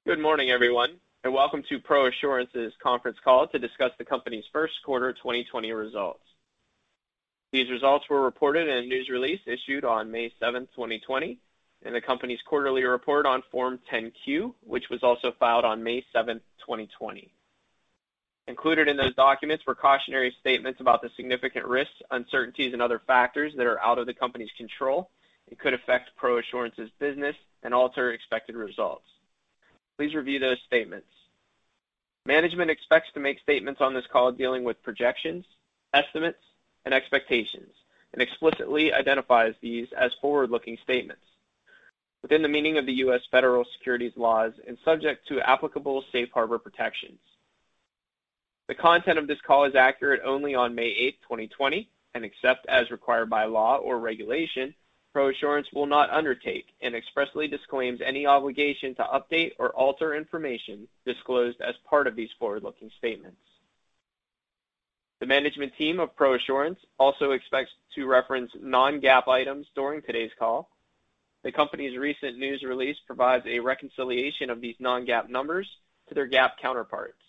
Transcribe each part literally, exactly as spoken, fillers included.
Good morning, everyone, and welcome to ProAssurance's conference call to discuss the company's first quarter twenty twenty results. These results were reported in a news release issued on May seventh, twenty twenty, and the company's quarterly report on Form ten Q, which was also filed on May seventh, twenty twenty. Included in those documents were cautionary statements about the significant risks, uncertainties, and other factors that are out of the company's control and could affect ProAssurance's business and alter expected results. Please review those statements. Management expects to make statements on this call dealing with projections, estimates, and expectations, and explicitly identifies these as forward-looking statements within the meaning of the U S federal securities laws and subject to applicable safe harbor protections. The content of this call is accurate only on May eighth, twenty twenty, and except as required by law or regulation, ProAssurance will not undertake and expressly disclaims any obligation to update or alter information disclosed as part of these forward-looking statements. The management team of ProAssurance also expects to reference non-GAAP items during today's call. The company's recent news release provides a reconciliation of these non-GAAP numbers to their GAAP counterparts.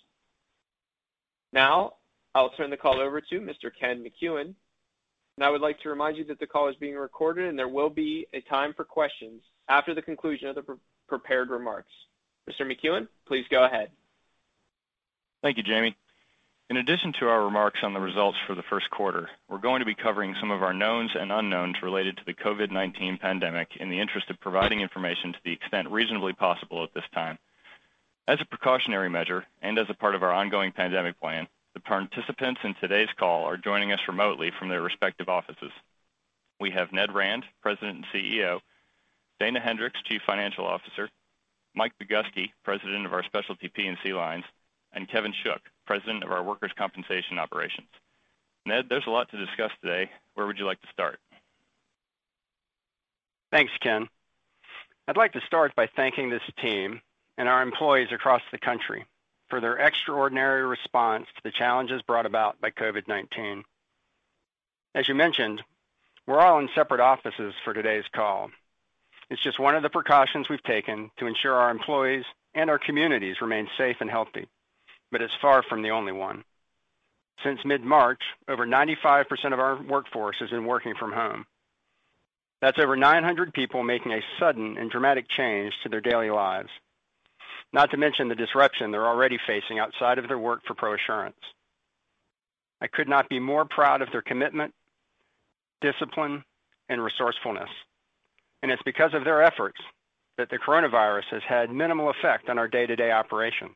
Now, I'll turn the call over to Mister Ken McEwen. And I would like to remind you that the call is being recorded and there will be a time for questions after the conclusion of the pre- prepared remarks. Mister McEwen, please go ahead. Thank you, Jamie. In addition to our remarks on the results for the first quarter, we're going to be covering some of our knowns and unknowns related to the COVID nineteen pandemic in the interest of providing information to the extent reasonably possible at this time. As a precautionary measure and as a part of our ongoing pandemic plan, the participants in today's call are joining us remotely from their respective offices. We have Ned Rand, President and C E O, Dana Hendricks, Chief Financial Officer, Mike Boguski, President of our Specialty P and C lines, and Kevin Shook, President of our Workers' Compensation Operations. Ned, there's a lot to discuss today. Where would you like to start? Thanks, Ken. I'd like to start by thanking this team and our employees across the country for their extraordinary response to the challenges brought about by COVID nineteen. As you mentioned, we're all in separate offices for today's call. It's just one of the precautions we've taken to ensure our employees and our communities remain safe and healthy, but it's far from the only one. Since mid-March, over ninety-five percent of our workforce has been working from home. That's over nine hundred people making a sudden and dramatic change to their daily lives, not to mention the disruption they're already facing outside of their work for ProAssurance. I could not be more proud of their commitment, discipline, and resourcefulness. And it's because of their efforts that the coronavirus has had minimal effect on our day-to-day operations.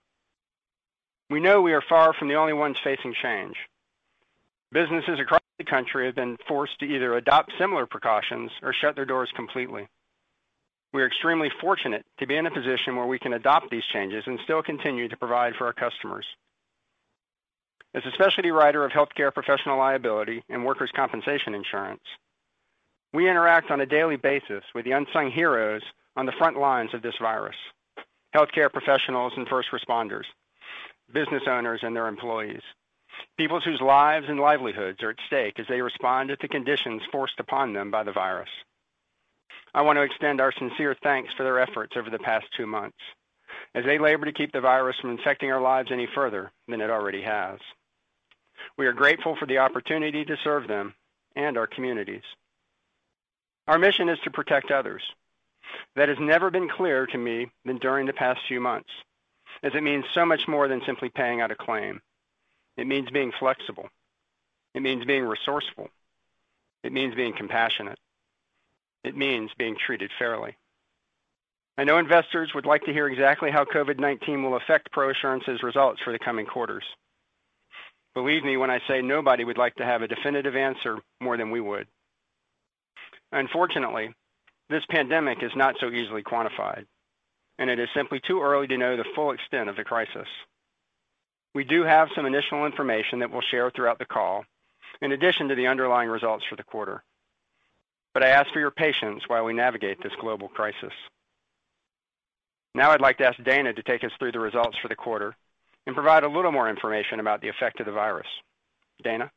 We know we are far from the only ones facing change. Businesses across the country have been forced to either adopt similar precautions or shut their doors completely. We are extremely fortunate to be in a position where we can adopt these changes and still continue to provide for our customers. As a specialty writer of healthcare professional liability and workers' compensation insurance, we interact on a daily basis with the unsung heroes on the front lines of this virus, healthcare professionals and first responders, business owners and their employees, people whose lives and livelihoods are at stake as they respond to the conditions forced upon them by the virus. I want to extend our sincere thanks for their efforts over the past two months, as they labor to keep the virus from infecting our lives any further than it already has. We are grateful for the opportunity to serve them and our communities. Our mission is to protect others. That has never been clearer to me than during the past few months, as it means so much more than simply paying out a claim. It means being flexible. It means being resourceful. It means being compassionate. It means being treated fairly. I know investors would like to hear exactly how COVID nineteen will affect ProAssurance's results for the coming quarters. Believe me when I say nobody would like to have a definitive answer more than we would. Unfortunately, this pandemic is not so easily quantified, and it is simply too early to know the full extent of the crisis. We do have some initial information that we'll share throughout the call, in addition to the underlying results for the quarter. But I ask for your patience while we navigate this global crisis. Now I'd like to ask Dana to take us through the results for the quarter and provide a little more information about the effect of the virus. Dana?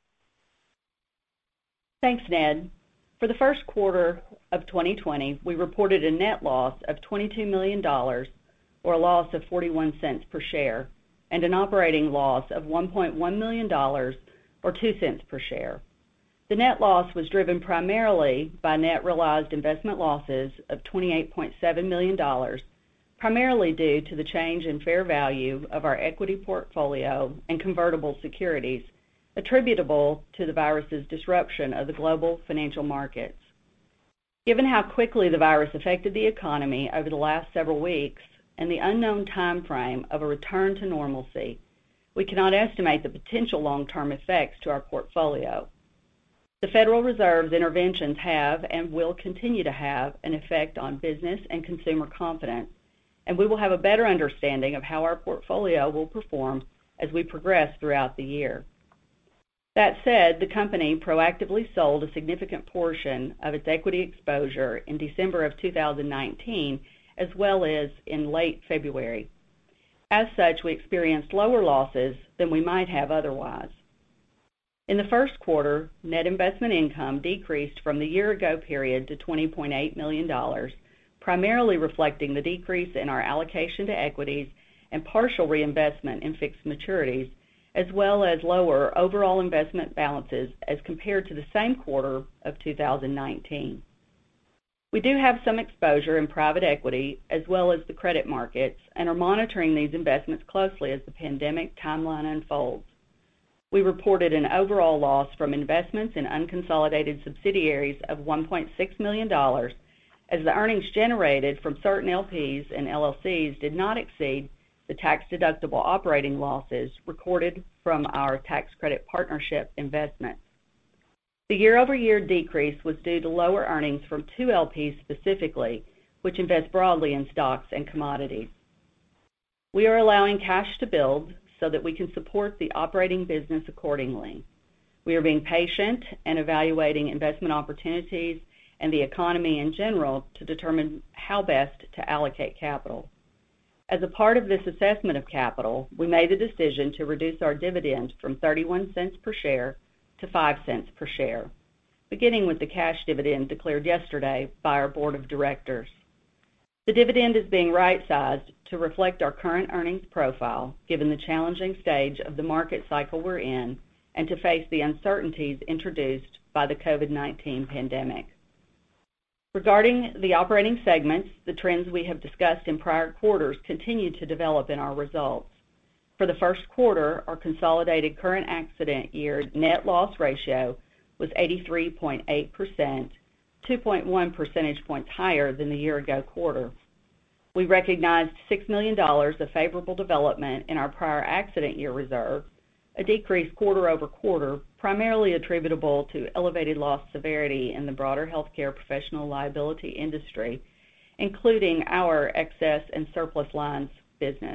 Thanks, Ned. For the first quarter of twenty twenty, we reported a net loss of twenty-two million dollars, or a loss of forty-one cents per share, and an operating loss of one point one million dollars, or two cents per share. The net loss was driven primarily by net realized investment losses of twenty-eight point seven million dollars, primarily due to the change in fair value of our equity portfolio and convertible securities attributable to the virus's disruption of the global financial markets. Given how quickly the virus affected the economy over the last several weeks and the unknown time frame of a return to normalcy, we cannot estimate the potential long-term effects to our portfolio. The Federal Reserve's interventions have and will continue to have an effect on business and consumer confidence, and we will have a better understanding of how our portfolio will perform as we progress throughout the year. That said, the company proactively sold a significant portion of its equity exposure in December of two thousand nineteen, as well as in late February. As such, we experienced lower losses than we might have otherwise. In the first quarter, net investment income decreased from the year-ago period to twenty point eight million dollars, primarily reflecting the decrease in our allocation to equities and partial reinvestment in fixed maturities, as well as lower overall investment balances as compared to the same quarter of two thousand nineteen. We do have some exposure in private equity as well as the credit markets and are monitoring these investments closely as the pandemic timeline unfolds. We reported an overall loss from investments in unconsolidated subsidiaries of one point six million dollars as the earnings generated from certain L Ps and L L Cs did not exceed the tax-deductible operating losses recorded from our tax credit partnership investments. The year-over-year decrease was due to lower earnings from two L Ps specifically, which invest broadly in stocks and commodities. We are allowing cash to build so that we can support the operating business accordingly. We are being patient and evaluating investment opportunities and the economy in general to determine how best to allocate capital. As a part of this assessment of capital, we made the decision to reduce our dividend from thirty-one cents per share to five cents per share, beginning with the cash dividend declared yesterday by our board of directors. The dividend is being right-sized to reflect our current earnings profile, given the challenging stage of the market cycle we're in, and to face the uncertainties introduced by the COVID nineteen pandemic. Regarding the operating segments, the trends we have discussed in prior quarters continue to develop in our results. For the first quarter, our consolidated current accident year net loss ratio was eighty-three point eight percent, two point one percentage points higher than the year-ago quarter. We recognized six million dollars of favorable development in our prior accident year reserve, a decrease quarter over quarter, primarily attributable to elevated loss severity in the broader healthcare professional liability industry, including our excess and surplus lines business.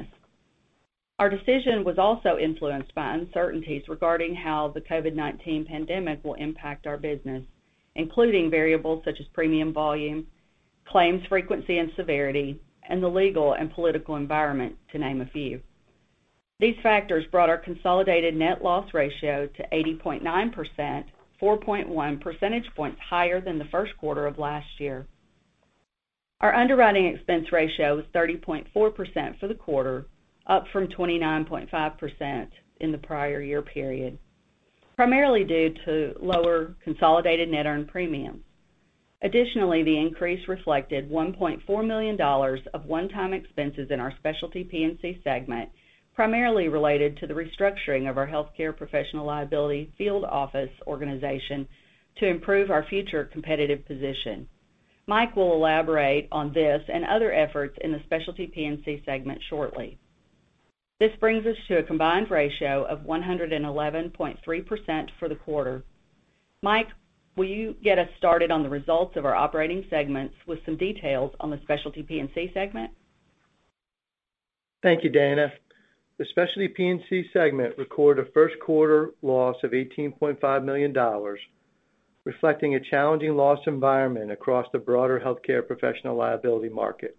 Our decision was also influenced by uncertainties regarding how the COVID nineteen pandemic will impact our business, including variables such as premium volume, claims frequency and severity, and the legal and political environment, to name a few. These factors brought our consolidated net loss ratio to eighty point nine percent, four point one percentage points higher than the first quarter of last year. Our underwriting expense ratio was thirty point four percent for the quarter, up from twenty-nine point five percent in the prior year period, primarily due to lower consolidated net earned premiums. Additionally, the increase reflected one point four million dollars of one-time expenses in our Specialty P and C segment, primarily related to the restructuring of our healthcare professional liability field office organization to improve our future competitive position. Mike will elaborate on this and other efforts in the Specialty P and C segment shortly. This brings us to a combined ratio of one hundred eleven point three percent for the quarter. Mike, will you get us started on the results of our operating segments with some details on the Specialty P and C segment? Thank you, Dana. The Specialty P and C segment recorded a first quarter loss of eighteen point five million dollars, reflecting a challenging loss environment across the broader healthcare professional liability market.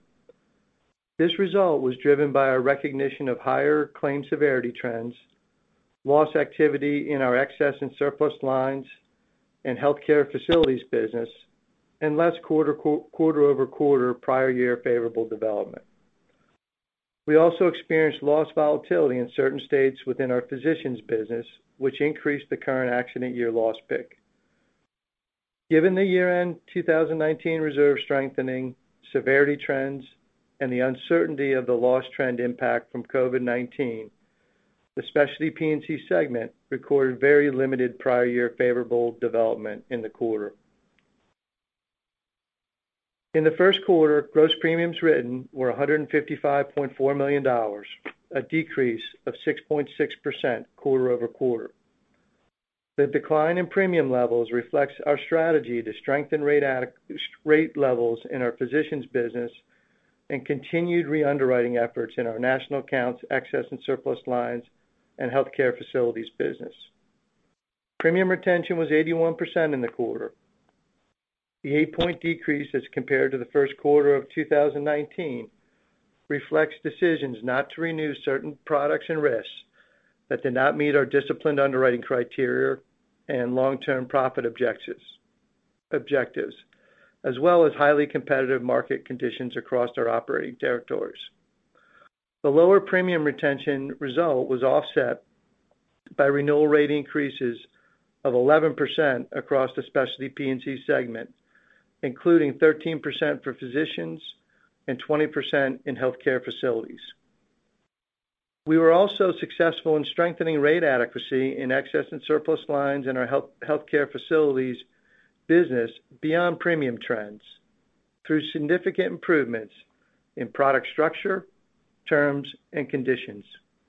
This result was driven by our recognition of higher claim severity trends, loss activity in our excess and surplus lines and healthcare facilities business, and less quarter, quarter over quarter prior year favorable development. We also experienced loss volatility in certain states within our physicians business, which increased the current accident year loss pick. Given the year-end two thousand nineteen reserve strengthening, severity trends, and the uncertainty of the loss trend impact from COVID nineteen, the Specialty P and C segment recorded very limited prior year favorable development in the quarter. In the first quarter, gross premiums written were one hundred fifty-five point four million dollars, a decrease of six point six percent quarter over quarter. The decline in premium levels reflects our strategy to strengthen rate, ad- rate levels in our physicians business and continued re-underwriting efforts in our national accounts, excess and surplus lines, and healthcare facilities business. Premium retention was eighty-one percent in the quarter. The eight-point decrease as compared to the first quarter of two thousand nineteen reflects decisions not to renew certain products and risks that did not meet our disciplined underwriting criteria and long-term profit objectives, objectives, as well as highly competitive market conditions across our operating territories. The lower premium retention result was offset by renewal rate increases of eleven percent across the Specialty P and C segment, including thirteen percent for physicians and twenty percent in healthcare facilities. We were also successful in strengthening rate adequacy in excess and surplus lines in our health, healthcare facilities business beyond premium trends through significant improvements in product structure, terms, and conditions.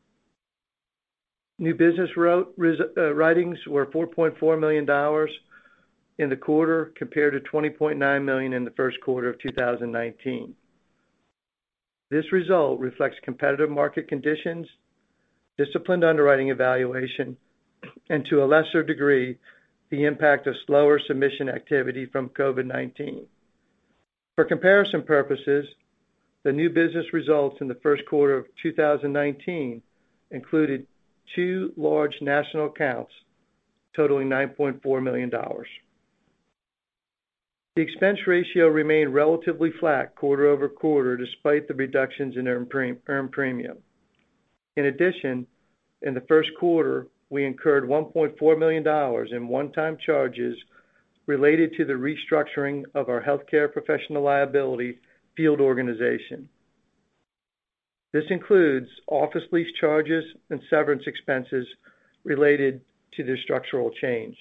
New business wrote, uh, writings were four point four million dollars in the quarter compared to twenty point nine million dollars in the first quarter of two thousand nineteen. This result reflects competitive market conditions, disciplined underwriting evaluation, and to a lesser degree, the impact of slower submission activity from COVID nineteen. For comparison purposes, the new business results in the first quarter of two thousand nineteen included two large national accounts totaling nine point four million dollars. The expense ratio remained relatively flat quarter over quarter despite the reductions in earned, pre- earned premium. In addition, in the first quarter, we incurred one point four million dollars in one-time charges related to the restructuring of our healthcare professional liability field organization. This includes office lease charges and severance expenses related to the structural change.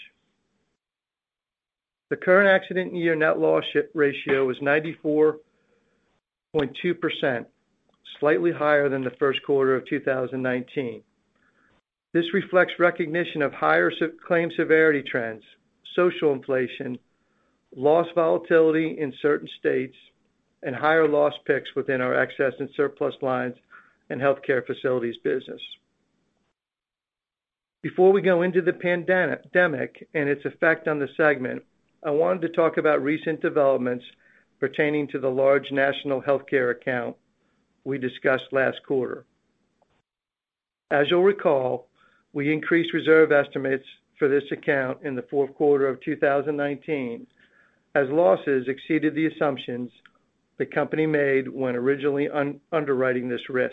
The current accident year net loss ratio was ninety-four point two percent, slightly higher than the first quarter of two thousand nineteen. This reflects recognition of higher claim severity trends, social inflation, loss volatility in certain states, and higher loss picks within our excess and surplus lines and healthcare facilities business. Before we go into the pandemic and its effect on the segment, I wanted to talk about recent developments pertaining to the large national healthcare account we discussed last quarter. As you'll recall, we increased reserve estimates for this account in the fourth quarter of two thousand nineteen as losses exceeded the assumptions the company made when originally un- underwriting this risk.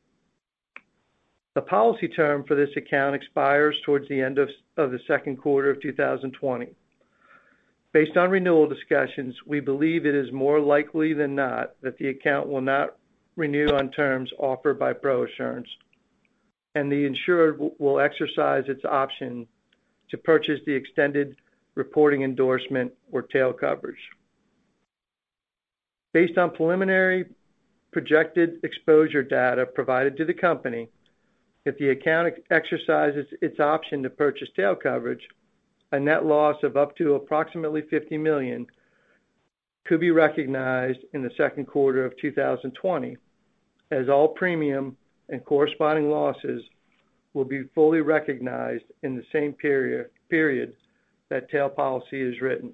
The policy term for this account expires towards the end of, of the second quarter of two thousand twenty. Based on renewal discussions, we believe it is more likely than not that the account will not renew on terms offered by ProAssurance, and the insured will exercise its option to purchase the extended reporting endorsement or tail coverage. Based on preliminary projected exposure data provided to the company, if the account exercises its option to purchase tail coverage, a net loss of up to approximately fifty million dollars could be recognized in the second quarter of two thousand twenty, as all premium and corresponding losses will be fully recognized in the same period, period that tail policy is written.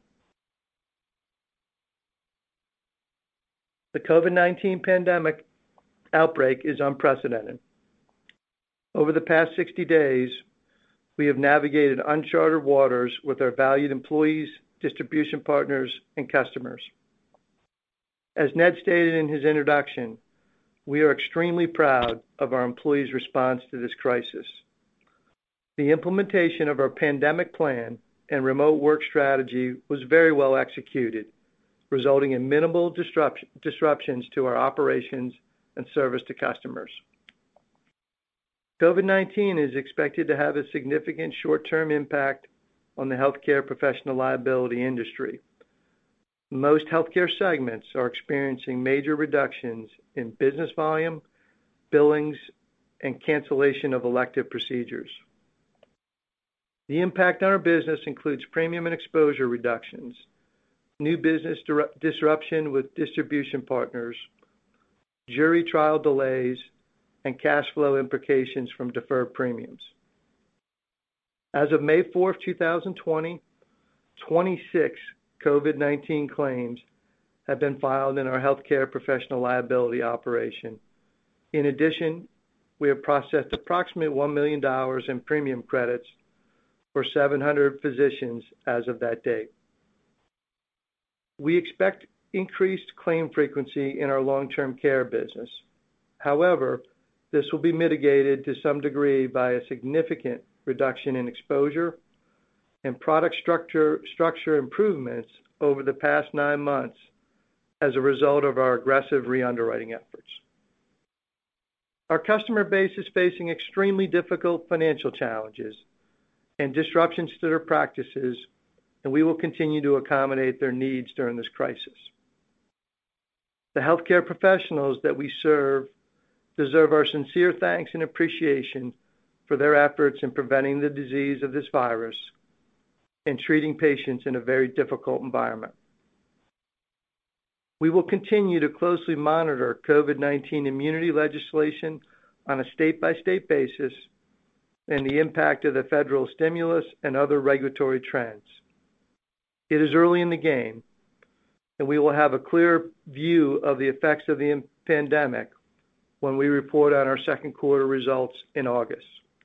The COVID nineteen pandemic outbreak is unprecedented. Over the past sixty days, we have navigated uncharted waters with our valued employees, distribution partners, and customers. As Ned stated in his introduction, we are extremely proud of our employees' response to this crisis. The implementation of our pandemic plan and remote work strategy was very well executed, resulting in minimal disruption, disruptions to our operations and service to customers. COVID nineteen is expected to have a significant short-term impact on the healthcare professional liability industry. Most healthcare segments are experiencing major reductions in business volume, billings, and cancellation of elective procedures. The impact on our business includes premium and exposure reductions, new business disruption with distribution partners, jury trial delays, and cash flow implications from deferred premiums. As of May fourth, two thousand twenty, twenty-six COVID nineteen claims have been filed in our healthcare professional liability operation. In addition, we have processed approximately one million dollars in premium credits for seven hundred physicians as of that date. We expect increased claim frequency in our long-term care business. However, this will be mitigated to some degree by a significant reduction in exposure and product structure, structure improvements over the past nine months as a result of our aggressive re-underwriting efforts. Our customer base is facing extremely difficult financial challenges and disruptions to their practices, and we will continue to accommodate their needs during this crisis. The healthcare professionals that we serve deserve our sincere thanks and appreciation for their efforts in preventing the disease of this virus and treating patients in a very difficult environment. We will continue to closely monitor COVID nineteen immunity legislation on a state-by-state basis and the impact of the federal stimulus and other regulatory trends. It is early in the game, and we will have a clear view of the effects of the pandemic when we report on our second quarter results in August.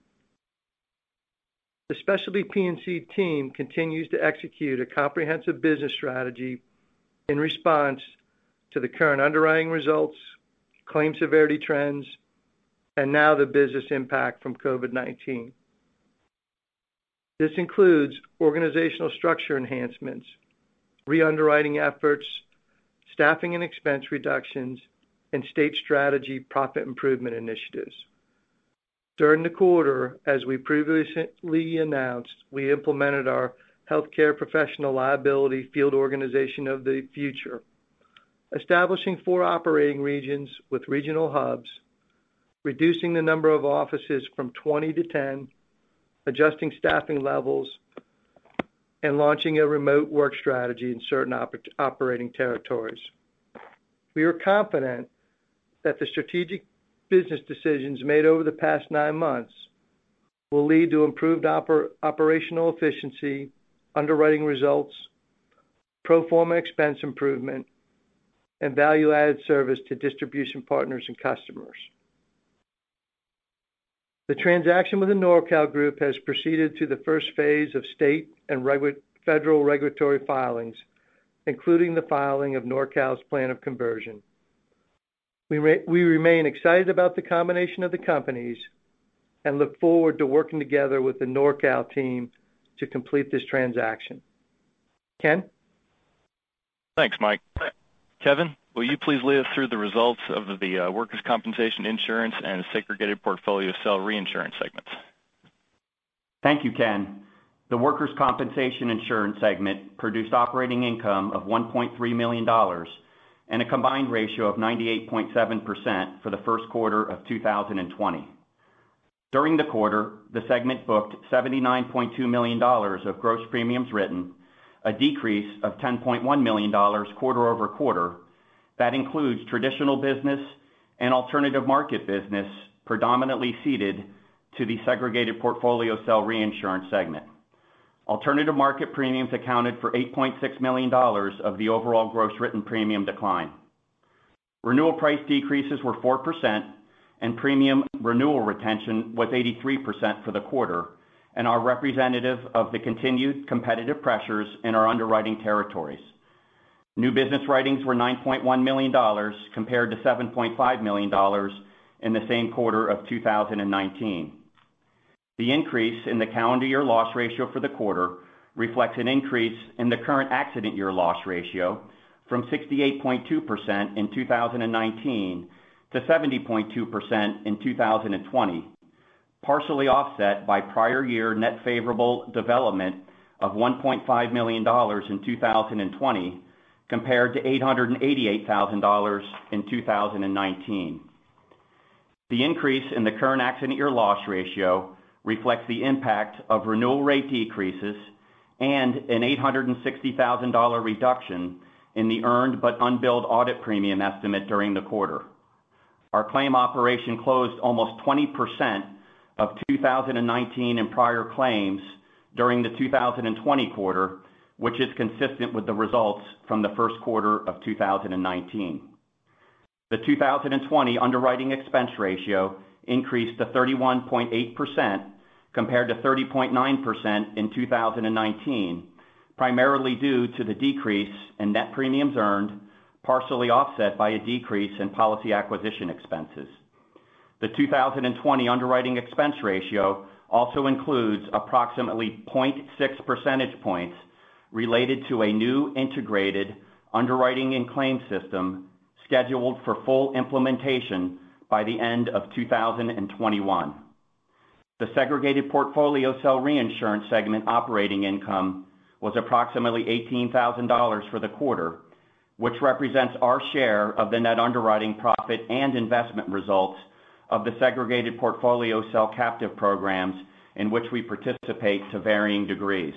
The Specialty P and C team continues to execute a comprehensive business strategy in response to the current underwriting results, claim severity trends, and now the business impact from COVID nineteen. This includes organizational structure enhancements, re-underwriting efforts, staffing and expense reductions, and state strategy profit improvement initiatives. During the quarter, as we previously announced, we implemented our healthcare professional liability field organization of the future, establishing four operating regions with regional hubs, reducing the number of offices from twenty to ten, adjusting staffing levels, and launching a remote work strategy in certain op- operating territories. We are confident that the strategic business decisions made over the past nine months will lead to improved oper- operational efficiency, underwriting results, pro forma expense improvement, and value-added service to distribution partners and customers. The transaction with the NorCal Group has proceeded to the first phase of state and regu- federal regulatory filings, including the filing of NorCal's plan of conversion. We, re- we remain excited about the combination of the companies and look forward to working together with the NorCal team to complete this transaction. Ken? Thanks, Mike. Kevin, will you please lead us through the results of the uh, workers' compensation insurance and segregated portfolio cell reinsurance segments? Thank you, Ken. The workers' compensation insurance segment produced operating income of one point three million dollars and a combined ratio of ninety-eight point seven percent for the first quarter of two thousand twenty. During the quarter, the segment booked seventy-nine point two million dollars of gross premiums written, a decrease of ten point one million dollars quarter over quarter. That includes traditional business and alternative market business, predominantly ceded to the segregated portfolio cell reinsurance segment. Alternative market premiums accounted for eight point six million dollars of the overall gross written premium decline. Renewal price decreases were four percent, and premium renewal retention was eighty-three percent for the quarter, and are representative of the continued competitive pressures in our underwriting territories. New business writings were nine point one million dollars compared to seven point five million dollars in the same quarter of two thousand nineteen. The increase in the calendar year loss ratio for the quarter reflects an increase in the current accident year loss ratio from sixty-eight point two percent in two thousand nineteen to seventy point two percent in two thousand twenty, partially offset by prior year net favorable development of one point five million dollars in two thousand twenty compared to eight hundred eighty-eight thousand dollars in two thousand nineteen. The increase in the current accident year loss ratio reflects the impact of renewal rate decreases and an eight hundred sixty thousand dollars reduction in the earned but unbilled audit premium estimate during the quarter. Our claim operation closed almost twenty percent of two thousand nineteen and prior claims during the two thousand twenty quarter, which is consistent with the results from the first quarter of two thousand nineteen. The two thousand twenty underwriting expense ratio increased to thirty-one point eight percent compared to thirty point nine percent in two thousand nineteen, primarily due to the decrease in net premiums earned, partially offset by a decrease in policy acquisition expenses. The two thousand twenty underwriting expense ratio also includes approximately zero point six percentage points related to a new integrated underwriting and claims system scheduled for full implementation by the end of two thousand twenty-one. The segregated portfolio cell reinsurance segment operating income was approximately eighteen thousand dollars for the quarter, which represents our share of the net underwriting profit and investment results of the segregated portfolio cell captive programs in which we participate to varying degrees.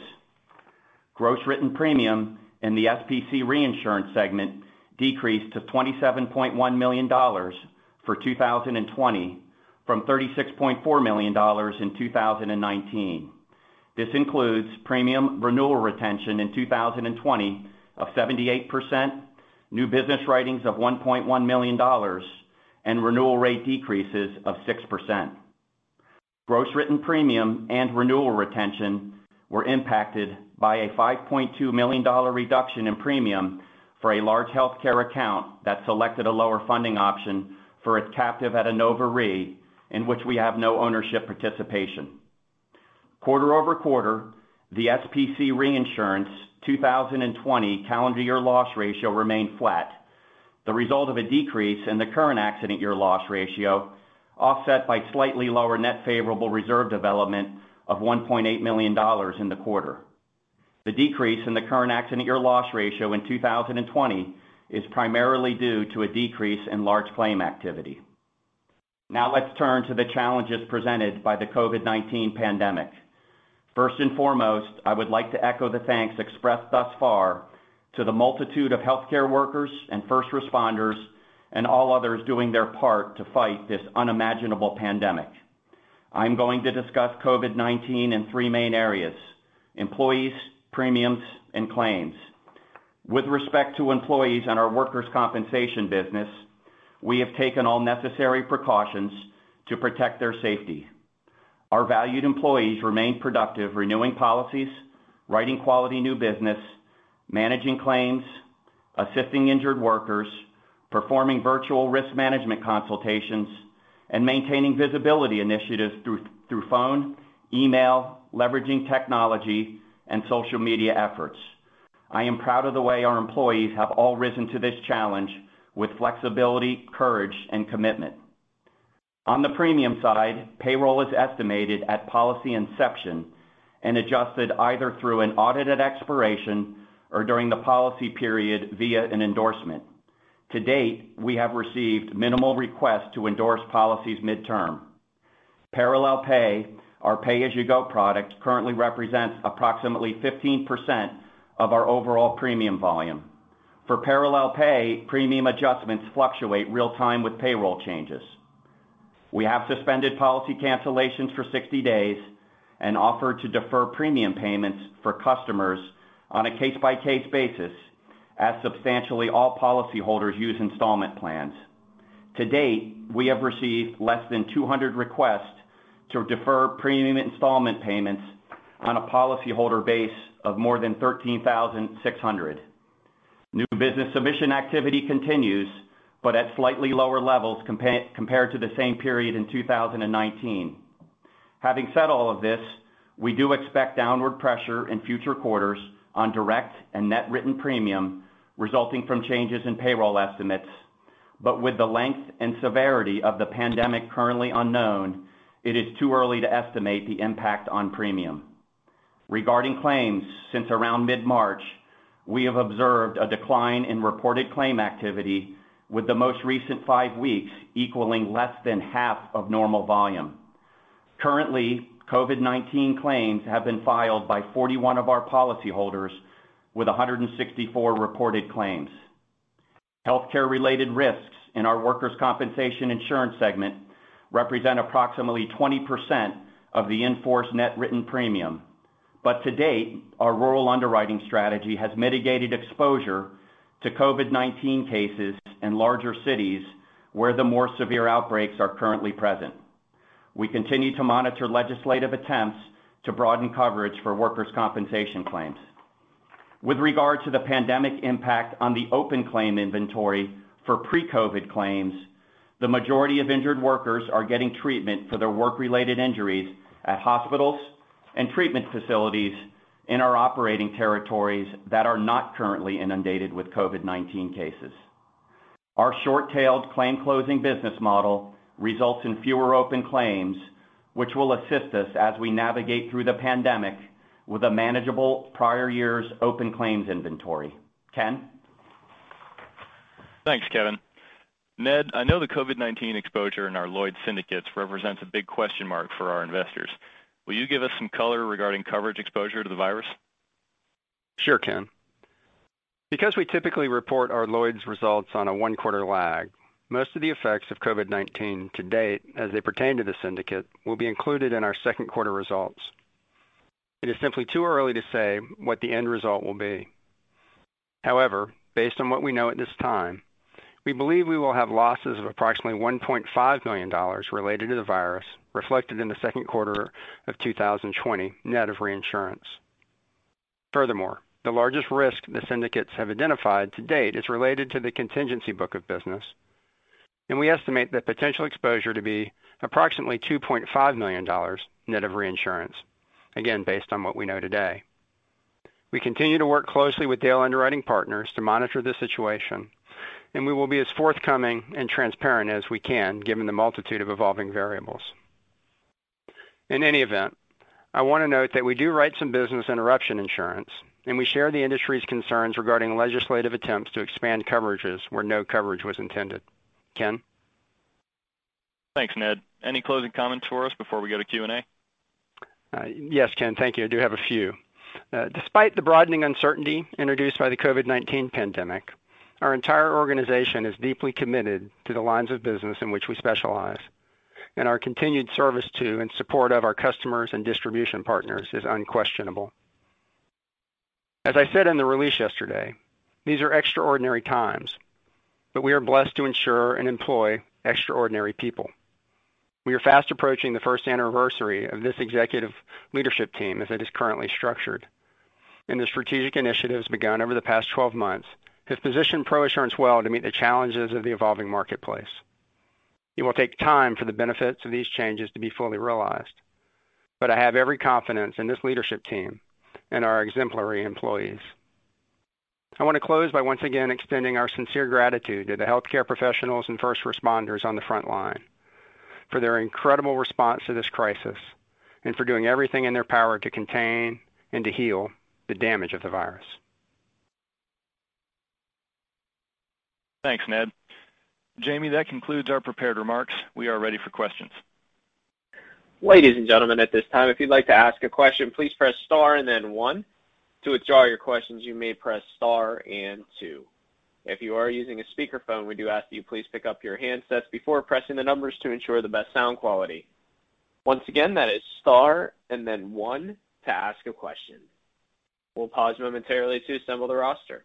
Gross written premium in the S P C reinsurance segment decreased to twenty-seven point one million dollars for two thousand twenty from thirty-six point four million dollars in two thousand nineteen. This includes premium renewal retention in two thousand twenty of seventy-eight percent, new business writings of one point one million dollars, and renewal rate decreases of six percent. Gross written premium and renewal retention were impacted by a five point two million dollars reduction in premium for a large healthcare account that selected a lower funding option for its captive at Inova Re, in which we have no ownership participation. Quarter over quarter, the S P C reinsurance two thousand twenty calendar year loss ratio remained flat, the result of a decrease in the current accident year loss ratio, offset by slightly lower net favorable reserve development of one point eight million dollars in the quarter. The decrease in the current accident year loss ratio in two thousand twenty is primarily due to a decrease in large claim activity. Now let's turn to the challenges presented by the COVID nineteen pandemic. First and foremost, I would like to echo the thanks expressed thus far to the multitude of healthcare workers and first responders and all others doing their part to fight this unimaginable pandemic. I'm going to discuss COVID nineteen in three main areas: employees, premiums, and claims. With respect to employees and our workers' compensation business, we have taken all necessary precautions to protect their safety. Our valued employees remain productive, renewing policies, writing quality new business, managing claims, assisting injured workers, performing virtual risk management consultations, and maintaining visibility initiatives through, through phone, email, leveraging technology, and social media efforts. I am proud of the way our employees have all risen to this challenge with flexibility, courage, and commitment. On the premium side, payroll is estimated at policy inception and adjusted either through an audit at expiration or during the policy period via an endorsement. To date, we have received minimal requests to endorse policies midterm. Parallel Pay, our pay-as-you-go product, currently represents approximately fifteen percent of our overall premium volume. For Parallel Pay, premium adjustments fluctuate real-time with payroll changes. We have suspended policy cancellations for sixty days and offered to defer premium payments for customers on a case-by-case basis, as substantially all policyholders use installment plans. To date, we have received less than two hundred requests to defer premium installment payments on a policyholder base of more than thirteen thousand six hundred. New business submission activity continues, but at slightly lower levels compa- compared to the same period in two thousand nineteen. Having said all of this, we do expect downward pressure in future quarters on direct and net written premium resulting from changes in payroll estimates, but with the length and severity of the pandemic currently unknown, it is too early to estimate the impact on premium. Regarding claims, since around mid-March, we have observed a decline in reported claim activity, with the most recent five weeks equaling less than half of normal volume. Currently, COVID nineteen claims have been filed by forty-one of our policyholders, with one hundred sixty-four reported claims. Healthcare-related risks in our workers' compensation insurance segment represent approximately twenty percent of the in-force net written premium. But to date, our rural underwriting strategy has mitigated exposure to COVID nineteen cases in larger cities where the more severe outbreaks are currently present. We continue to monitor legislative attempts to broaden coverage for workers' compensation claims. With regard to the pandemic impact on the open claim inventory for pre-COVID claims, the majority of injured workers are getting treatment for their work-related injuries at hospitals and treatment facilities in our operating territories that are not currently inundated with COVID nineteen cases. Our short-tailed claim closing business model results in fewer open claims, which will assist us as we navigate through the pandemic with a manageable prior year's open claims inventory. Ken? Thanks, Kevin. Ned, I know the COVID nineteen exposure in our Lloyd's syndicates represents a big question mark for our investors. Will you give us some color regarding coverage exposure to the virus? Sure, Ken. Because we typically report our Lloyd's results on a one-quarter lag, most of the effects of COVID nineteen to date, as they pertain to the syndicate, will be included in our second quarter results. It is simply too early to say what the end result will be. However, based on what we know at this time, we believe we will have losses of approximately one point five million dollars related to the virus, reflected in the second quarter of two thousand twenty, net of reinsurance. Furthermore, the largest risk the syndicates have identified to date is related to the contingency book of business, and we estimate the potential exposure to be approximately two point five million dollars net of reinsurance, again based on what we know today. We continue to work closely with Dale Underwriting Partners to monitor the situation, and we will be as forthcoming and transparent as we can given the multitude of evolving variables. In any event, I want to note that we do write some business interruption insurance, and we share the industry's concerns regarding legislative attempts to expand coverages where no coverage was intended. Ken? Thanks, Ned. Any closing comments for us before we go to Q and A? Uh, yes, Ken, thank you. I do have a few. Uh, despite the broadening uncertainty introduced by the COVID nineteen pandemic, our entire organization is deeply committed to the lines of business in which we specialize, and our continued service to and support of our customers and distribution partners is unquestionable. As I said in the release yesterday, these are extraordinary times, but we are blessed to insure and employ extraordinary people. We are fast approaching the first anniversary of this executive leadership team as it is currently structured, and the strategic initiatives begun over the past twelve months have positioned ProAssurance well to meet the challenges of the evolving marketplace. It will take time for the benefits of these changes to be fully realized, but I have every confidence in this leadership team and our exemplary employees. I want to close by once again extending our sincere gratitude to the healthcare professionals and first responders on the front line for their incredible response to this crisis and for doing everything in their power to contain and to heal the damage of the virus. Thanks, Ned. Jamie, that concludes our prepared remarks. We are ready for questions. Ladies and gentlemen, at this time, if you'd like to ask a question, please press star and then one. To withdraw your questions, you may press star and two. If you are using a speakerphone, we do ask that you please pick up your handsets before pressing the numbers to ensure the best sound quality. Once again, that is star and then one to ask a question. We'll pause momentarily to assemble the roster.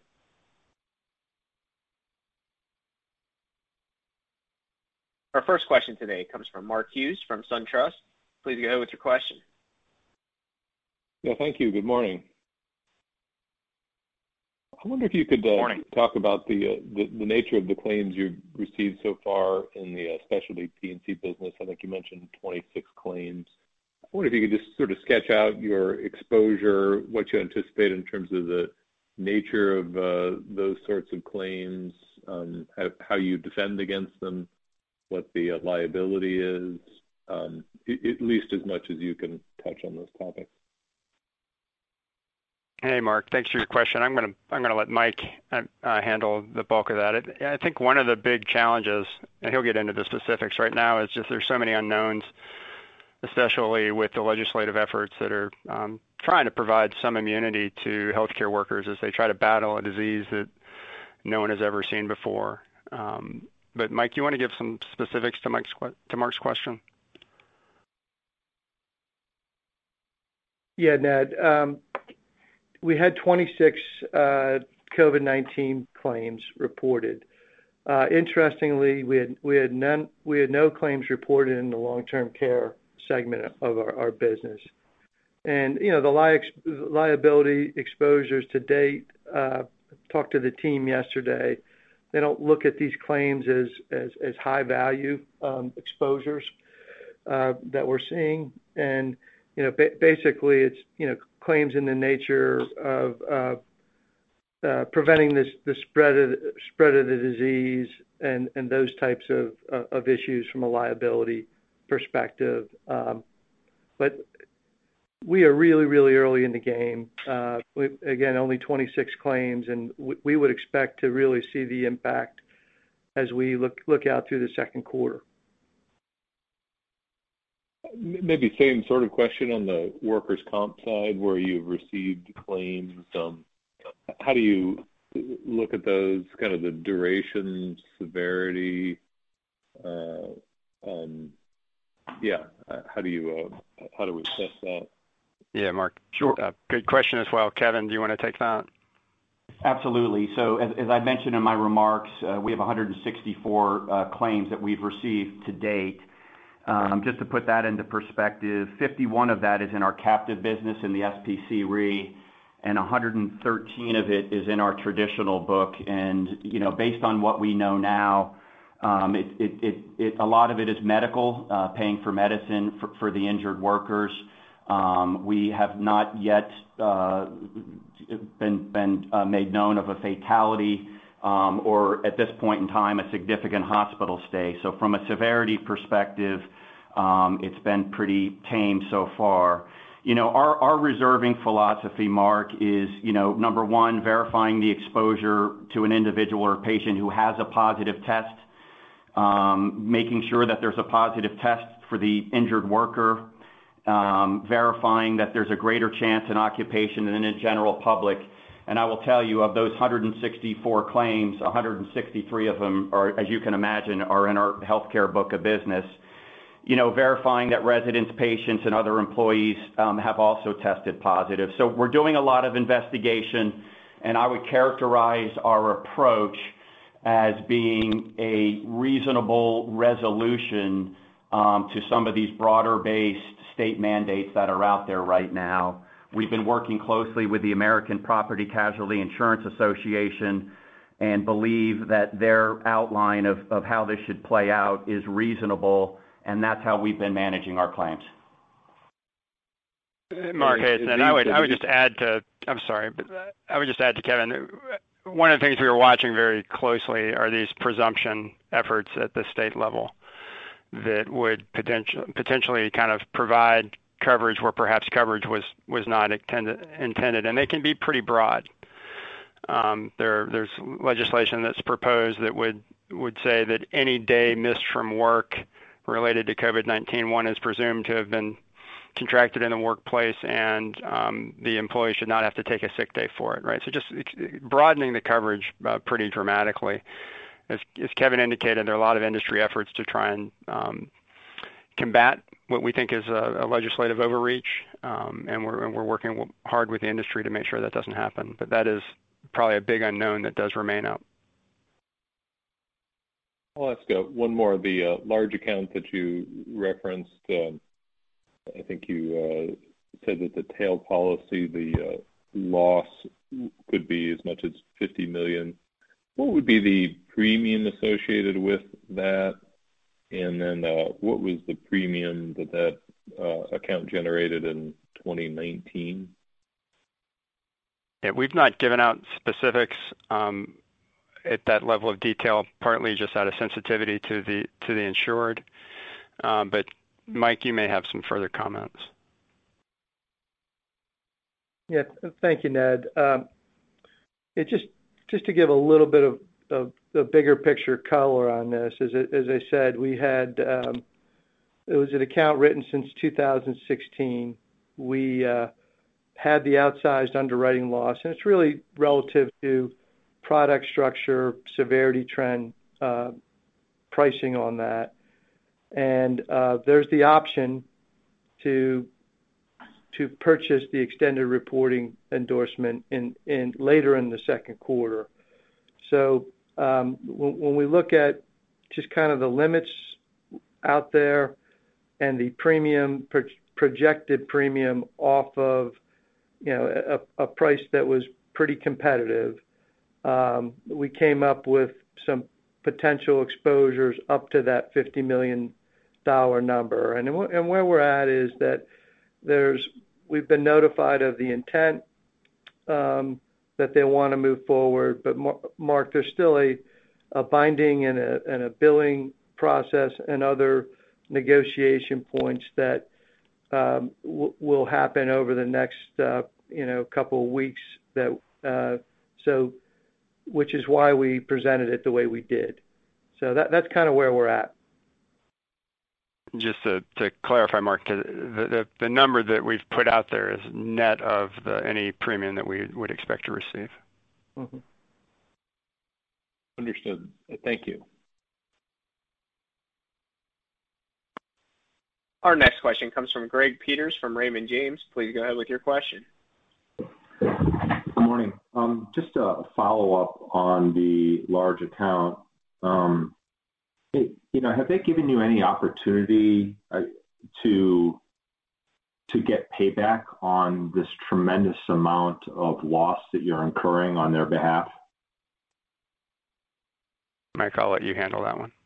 Our first question today comes from Mark Hughes from SunTrust. Please go ahead with your question. Yeah, thank you. Good morning. I wonder if you could uh, Morning. talk about the, uh, the the nature of the claims you've received so far in the uh, specialty P and C business. I think you mentioned twenty-six claims. I wonder if you could just sort of sketch out your exposure, what you anticipate in terms of the nature of uh, those sorts of claims, um, how, how you defend against them, what the uh, liability is, um, at least as much as you can touch on those topics. Hey, Mark. Thanks for your question. I'm going to I'm going to let Mike uh, handle the bulk of that. It, I think one of the big challenges, and he'll get into the specifics right now, is just there's so many unknowns, especially with the legislative efforts that are um, trying to provide some immunity to healthcare workers as they try to battle a disease that no one has ever seen before. Um, but Mike, you want to give some specifics to Mike's to Mark's question? Yeah, Ned. Um, we had twenty-six uh, COVID nineteen claims reported. Uh, interestingly, we had we had none we had no claims reported in the long-term care segment of our, our business. And you know the li- liability exposures to date. Uh, talked to the team yesterday. They don't look at these claims as as, as high value um, exposures uh, that we're seeing, and you know ba- basically it's you know claims in the nature of uh, uh, preventing this the spread of the, spread of the disease and and those types of uh, of issues from a liability perspective. Um, but we are really, really early in the game. Uh, we, again, only twenty-six claims, and we, we would expect to really see the impact as we look look out through the second quarter. Maybe same sort of question on the workers' comp side, where you've received claims. Um, how do you look at those, kind of the duration, severity? Uh, um, yeah, how do you uh, how do we assess that? Yeah, Mark. Sure. Uh, good question as well. Kevin, do you want to take that? Absolutely. So as, as I mentioned in my remarks, uh, we have one hundred sixty-four uh, claims that we've received to date. Um, just to put that into perspective, fifty-one of that is in our captive business in the S P C R E, and one hundred thirteen of it is in our traditional book. And, you know, based on what we know now, um, it, it, it, it, a lot of it is medical, uh, paying for medicine for, for the injured workers. Um, we have not yet uh, been, been uh, made known of a fatality um, or, at this point in time, a significant hospital stay. So from a severity perspective, um, it's been pretty tame so far. You know, our, our reserving philosophy, Mark, is, you know, number one, verifying the exposure to an individual or patient who has a positive test, um, making sure that there's a positive test for the injured worker, Um, verifying that there's a greater chance in occupation than in the general public. And I will tell you, of those one hundred sixty-four claims, one hundred sixty-three of them are, as you can imagine, are in our healthcare book of business. You know, verifying that residents, patients, and other employees um, have also tested positive. So we're doing a lot of investigation, and I would characterize our approach as being a reasonable resolution um, to some of these broader-based state mandates that are out there right now. We've been working closely with the American Property Casualty Insurance Association and believe that their outline of, of how this should play out is reasonable, and that's how we've been managing our claims. Mark Hayes, and I would I would just add to I'm sorry, but I would just add to Kevin. One of the things we were watching very closely are these presumption efforts at the state level that would potentially potentially kind of provide coverage where perhaps coverage was was not intended, intended and they can be pretty broad. Um, there there's legislation that's proposed that would would say that any day missed from work related to COVID nineteen, one is presumed to have been contracted in the workplace, and um, the employee should not have to take a sick day for it, right? So just broadening the coverage uh, pretty dramatically. As, as Kevin indicated, there are a lot of industry efforts to try and um, combat what we think is a, a legislative overreach, um, and we're, and we're working hard with the industry to make sure that doesn't happen. But that is probably a big unknown that does remain up. I'll ask uh, one more. The uh, large account that you referenced, um, I think you uh, said that the tail policy, the uh, loss could be as much as fifty million dollars. What would be the premium associated with that? And then uh, what was the premium that that uh, account generated in twenty nineteen? Yeah, we've not given out specifics um, at that level of detail, partly just out of sensitivity to the to the insured. Um, but Mike, you may have some further comments. Yeah, thank you, Ned. Um, it just just to give a little bit of, of the bigger picture color on this, as as I said, we had um, it was an account written since two thousand sixteen. We uh, had the outsized underwriting loss, and it's really relative to product structure, severity trend, uh, pricing on that. And uh, there's the option to to purchase the extended reporting endorsement in, in later in the second quarter. So um, when, when we look at just kind of the limits out there and the premium pro- projected premium off of, you know, a, a price that was pretty competitive, um, we came up with some potential exposures up to that fifty million dollars number. And, and where we're at is that there's we've been notified of the intent um, that they want to move forward, but Mark, there's still a, a binding and a, and a billing process and other negotiation points that um, w- will happen over the next uh, you know couple of weeks. That uh, so, which is why we presented it the way we did. So that that's kind of where we're at. Just to, to clarify, Mark, the, the the number that we've put out there is net of the, any premium that we would expect to receive. Mm-hmm. Understood. Thank you. Our next question comes from Greg Peters from Raymond James. Please go ahead with your question. Good morning. Um, just a follow-up on the large account. Um, it, you know, have they given you any opportunity uh, to to get payback on this tremendous amount of loss that you're incurring on their behalf? Mike, I'll let you handle that one.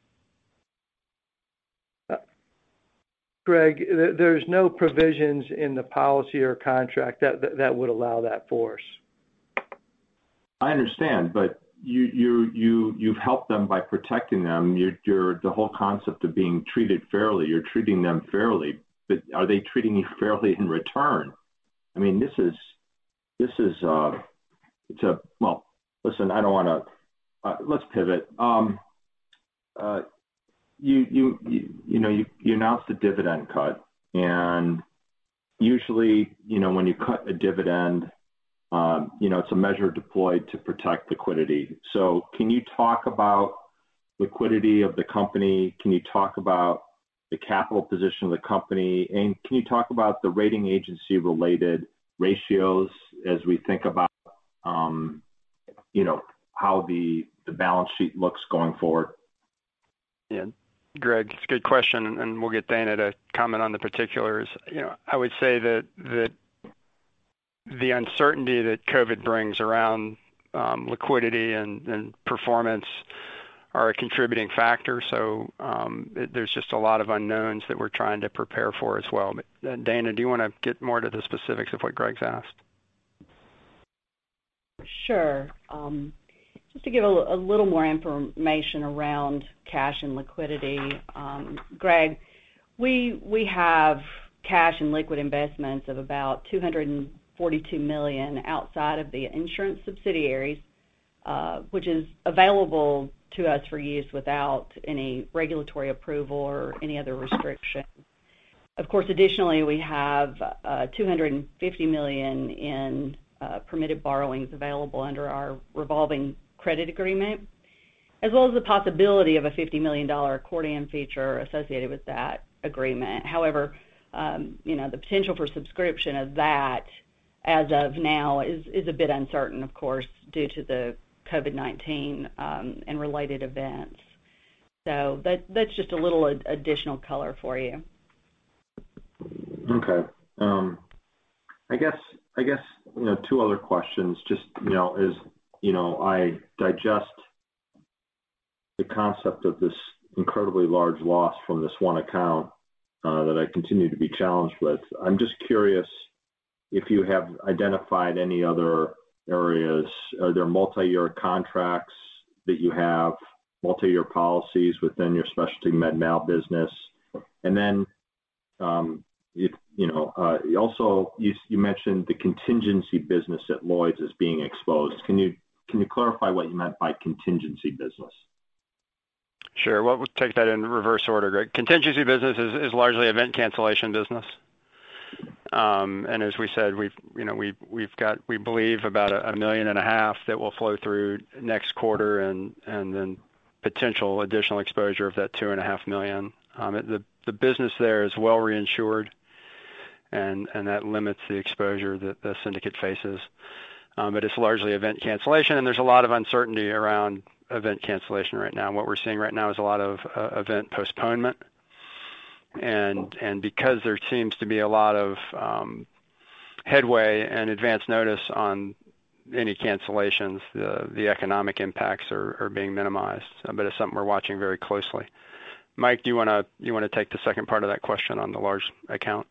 Uh, Greg, th- there's no provisions in the policy or contract that, that that would allow that for us. I understand, but you you you you've helped them by protecting them. You're, you're the whole concept of being treated fairly. You're treating them fairly, but are they treating you fairly in return? I mean, this is this is uh, it's a well. Listen, I don't want to. Uh, let's pivot. Um, uh, you, you, you, you know, you, you announced a dividend cut, and usually, you know, when you cut a dividend, um, you know, it's a measure deployed to protect liquidity. So can you talk about liquidity of the company? Can you talk about the capital position of the company? And can you talk about the rating agency related ratios as we think about, um, you know, how the, the balance sheet looks going forward? Yeah, Greg, it's a good question, and we'll get Dana to comment on the particulars. You know, I would say that that the uncertainty that COVID brings around um, liquidity and, and performance are a contributing factor. So um, it, there's just a lot of unknowns that we're trying to prepare for as well. But uh, Dana, do you want to get more to the specifics of what Greg's asked? Sure. Um, just to give a, a little more information around cash and liquidity, um, Greg, we we have cash and liquid investments of about two hundred forty-two million dollars outside of the insurance subsidiaries, uh, which is available to us for use without any regulatory approval or any other restriction. Of course, additionally, we have uh, two hundred fifty million dollars in uh, permitted borrowings available under our revolving credit agreement, as well as the possibility of a fifty million dollars accordion feature associated with that agreement. However, um, you know, the potential for subscription of that as of now is, is a bit uncertain, of course, due to the COVID nineteen um, and related events. So that that's just a little ad- additional color for you. Okay. Um, I guess I guess, you know, two other questions. Just, you know, as, you know, I digest the concept of this incredibly large loss from this one account uh, that I continue to be challenged with. I'm just curious if you have identified any other areas. Are there multi-year contracts that you have, multi-year policies within your specialty med mal business? And then, um, if, you know, uh, also you, you mentioned the contingency business at Lloyd's as being exposed. Can you can you clarify what you meant by contingency business? Sure. Well, we'll take that in reverse order, Greg. Contingency business is, is largely event cancellation business. Um, and as we said, we've, you know, we, we've got, we believe about a, a million and a half that will flow through next quarter, and, and then potential additional exposure of that two and a half million. Um, it, the, the business there is well reinsured, and, and that limits the exposure that the syndicate faces. Um, but it's largely event cancellation, and there's a lot of uncertainty around event cancellation right now. What we're seeing right now is a lot of uh, event postponement. And and because there seems to be a lot of um, headway and advance notice on any cancellations, the the economic impacts are, are being minimized. But it's something we're watching very closely. Mike, do you want to you want to take the second part of that question on the large account?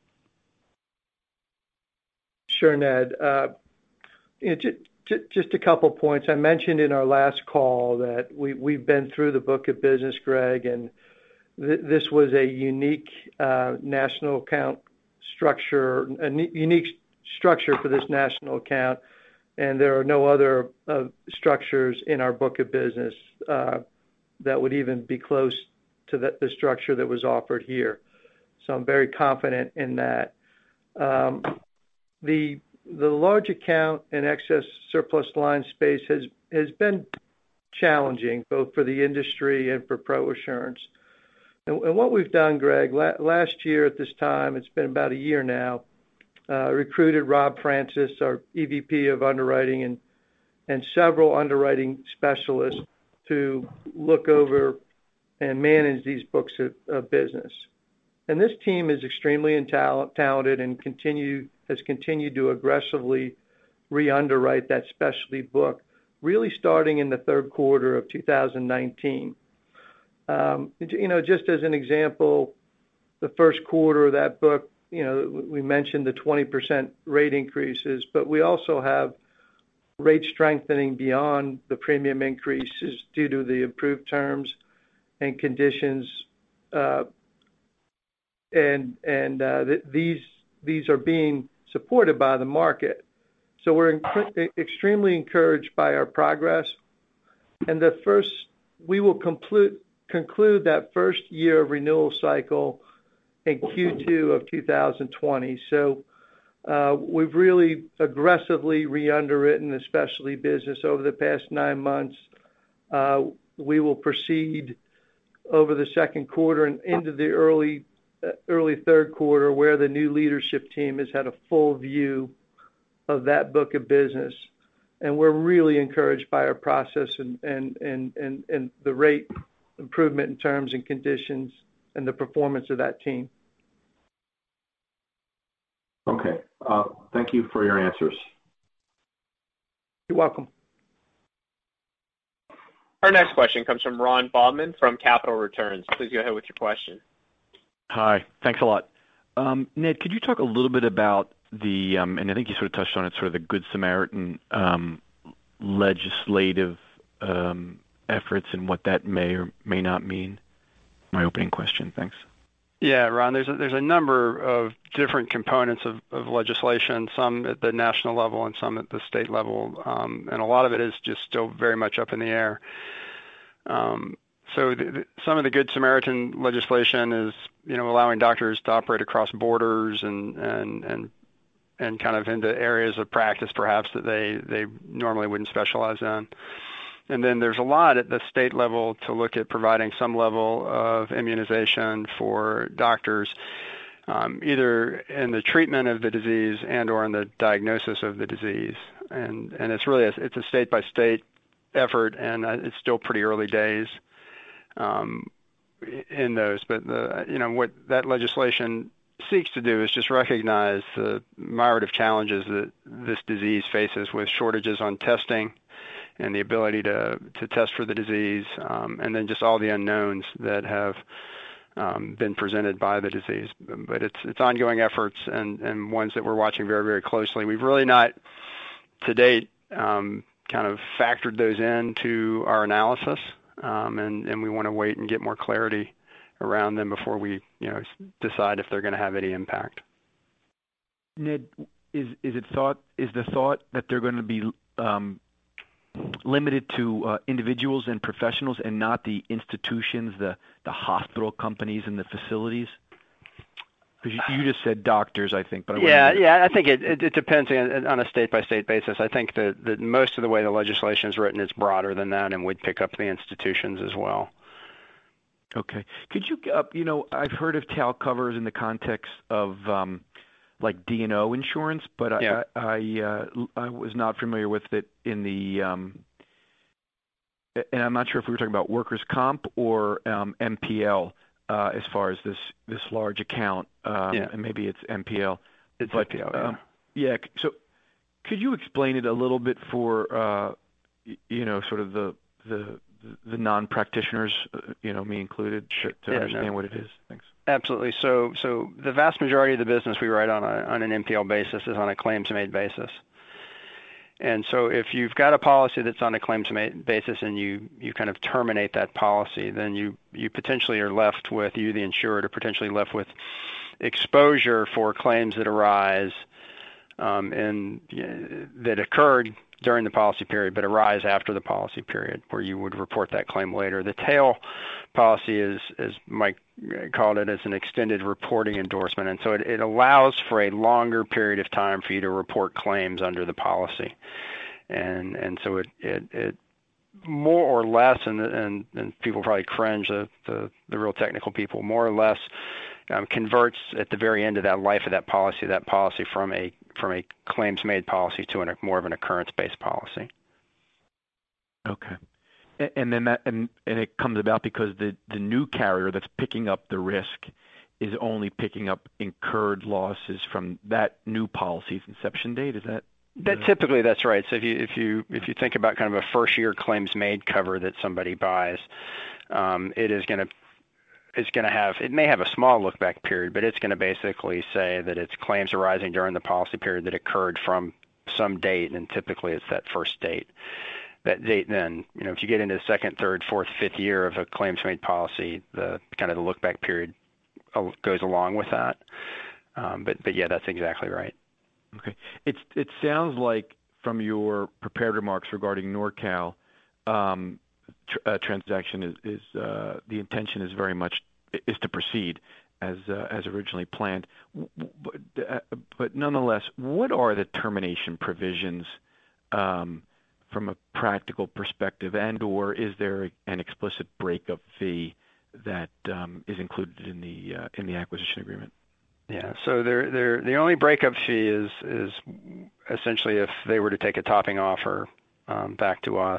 Sure, Ned. Uh, you know, j- j- just a couple points. I mentioned in our last call that we we've been through the book of business, Greg, and this was a unique uh, national account structure, a unique structure for this national account, and there are no other uh, structures in our book of business uh, that would even be close to the, the structure that was offered here. So I'm very confident in that. Um, the the large account and excess surplus line space has has been challenging both for the industry and for ProAssurance. And, and what we've done, Greg, la- last year at this time, it's been about a year now, uh, recruited Rob Francis, our E V P of underwriting, and and several underwriting specialists to look over and manage these books of, of business. And this team is extremely talent, talented and continue has continued to aggressively re-underwrite that specialty book, really starting in the third quarter of two thousand nineteen. Um, you know, just as an example, the first quarter of that book, you know, we mentioned the twenty percent rate increases, but we also have rate strengthening beyond the premium increases due to the improved terms and conditions, uh, and and uh, th- these these are being supported by the market. So we're inc- extremely encouraged by our progress, and the first we will complete. conclude that first year of renewal cycle in Q two of two thousand twenty. So uh, we've really aggressively re-underwritten the specialty business over the past nine months. Uh, we will proceed over the second quarter and into the early uh, early third quarter, where the new leadership team has had a full view of that book of business. And we're really encouraged by our process and, and, and, and, and the rate improvement in terms and conditions and the performance of that team. Okay. Uh, thank you for your answers. You're welcome. Our next question comes from Ron Bobman from Capital Returns. Please go ahead with your question. Hi. Thanks a lot. Um, Ned, could you talk a little bit about the, um, and I think you sort of touched on it, sort of the Good Samaritan um, legislative um, efforts and what that may or may not mean? My opening question. Thanks. Yeah, Ron, there's a, there's a number of different components of, of legislation, some at the national level and some at the state level, um, and a lot of it is just still very much up in the air. Um, so the, the, some of the Good Samaritan legislation is, you know, allowing doctors to operate across borders and and and and kind of into areas of practice perhaps that they, they normally wouldn't specialize in. And then there's a lot at the state level to look at providing some level of immunization for doctors, um, either in the treatment of the disease and or in the diagnosis of the disease. And and it's really a, it's a state by state effort, and it's still pretty early days um, in those. But the you know what that legislation seeks to do is just recognize the myriad of challenges that this disease faces with shortages on testing and the ability to, to test for the disease, um, and then just all the unknowns that have um, been presented by the disease. But it's it's ongoing efforts and, and ones that we're watching very, very closely. We've really not, to date, um, kind of factored those into our analysis, um, and, and we want to wait and get more clarity around them before we, you know, decide if they're going to have any impact. Ned, is is it thought is the thought that they're going to be um, limited to uh, individuals and professionals and not the institutions, the the hospital companies and the facilities? Because you, you just said doctors, I think. But I yeah, to... yeah, I think it, it, it depends on, on a state-by-state basis. I think that, that most of the way the legislation is written, it's broader than that and would pick up the institutions as well. Okay. Could you, uh, you know, I've heard of tail covers in the context of um, like D and O insurance, but yeah. I I, uh, I was not familiar with it in the, um, and I'm not sure if we were talking about workers' comp or um, M P L uh, as far as this, this large account, um, yeah. and maybe it's M P L. It's but, M P L, yeah. Um, yeah. So could you explain it a little bit for, uh, you know, sort of the, the, the non-practitioners, you know, me included, to, to yeah, understand no. what it is? Thanks. Absolutely. So, so the vast majority of the business we write on a, on an M P L basis is on a claims-made basis. And so if you've got a policy that's on a claims-made basis and you, you kind of terminate that policy, then you, you potentially are left with, you the insured are potentially left with exposure for claims that arise um, and uh, that occurred during the policy period, but arise after the policy period, where you would report that claim later. The tail policy is, as Mike called it, as an extended reporting endorsement, and so it, it allows for a longer period of time for you to report claims under the policy, and and so it it, it more or less, and and, and people probably cringe, the, the the real technical people, more or less um, converts at the very end of that life of that policy, that policy from a from a claims-made policy to a more of an occurrence-based policy. Okay. And then that, and, and it comes about because the, the new carrier that's picking up the risk is only picking up incurred losses from that new policy's inception date. Is that? That uh, typically that's right. So if you if you if you think about kind of a first-year claims-made cover that somebody buys, um, it is going to it's going to have, it may have a small look-back period, but it's going to basically say that it's claims arising during the policy period that occurred from some date, and typically it's that first date. That date then, you know, if you get into the second, third, fourth, fifth year of a claims-made policy, the kind of the look-back period goes along with that. Um, but, but yeah, that's exactly right. Okay. It's, it sounds like from your prepared remarks regarding NorCal, um, tr- uh, transaction is, is uh, the intention is very much is to proceed as uh, as originally planned. But, uh, but nonetheless, what are the termination provisions um, from a practical perspective, and or is there an explicit breakup fee that um, is included in the uh, in the acquisition agreement? Yeah, so they're, they're, the only breakup fee is is essentially if they were to take a topping offer um, back to us.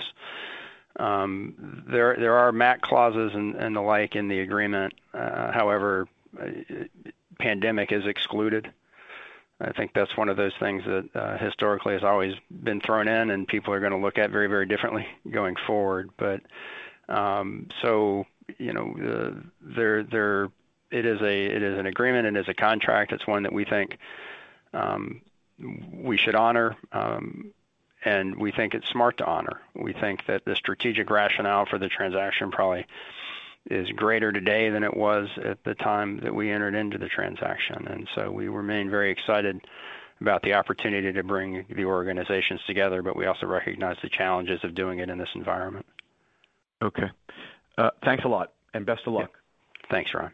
Um, there there are M A C clauses and, and the like in the agreement. Uh, however, uh, pandemic is excluded. I think that's one of those things that uh, historically has always been thrown in, and people are going to look at very, very differently going forward. But um, so you know, uh, there there it is a it is an agreement and is a contract. It's one that we think um, we should honor. Um, And we think it's smart to honor. We think that the strategic rationale for the transaction probably is greater today than it was at the time that we entered into the transaction. And so we remain very excited about the opportunity to bring the organizations together, but we also recognize the challenges of doing it in this environment. Okay. Uh, thanks a lot, and best of luck. Yeah. Thanks, Ron.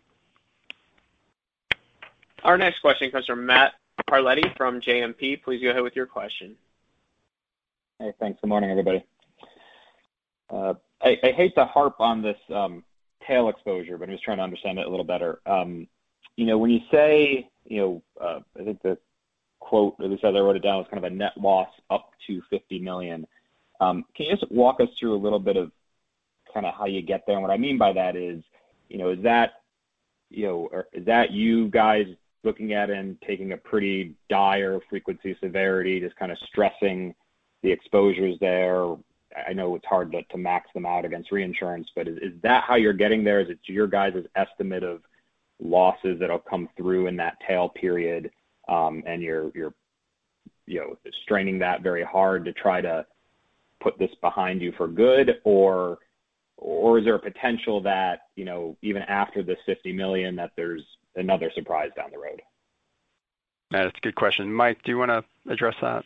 Our next question comes from Matt Carletti from J M P. Please go ahead with your question. Hey, thanks. Good morning, everybody. Uh, I, I hate to harp on this um, tail exposure, but I'm just trying to understand it a little better. Um, you know, when you say, you know, uh, I think the quote, at least as I wrote it down, was kind of a net loss up to fifty million dollars. Um, can you just walk us through a little bit of kind of how you get there? And what I mean by that is, you know, is that, you know, or is that you guys looking at and taking a pretty dire frequency severity, just kind of stressing the exposures there? I know it's hard to, to max them out against reinsurance, but is, is that how you're getting there? Is it your guys' estimate of losses that'll come through in that tail period, um, and you're you're you know straining that very hard to try to put this behind you for good, or or is there a potential that, you know, even after this fifty million, that there's another surprise down the road? That's a good question. Mike, do you want to address that?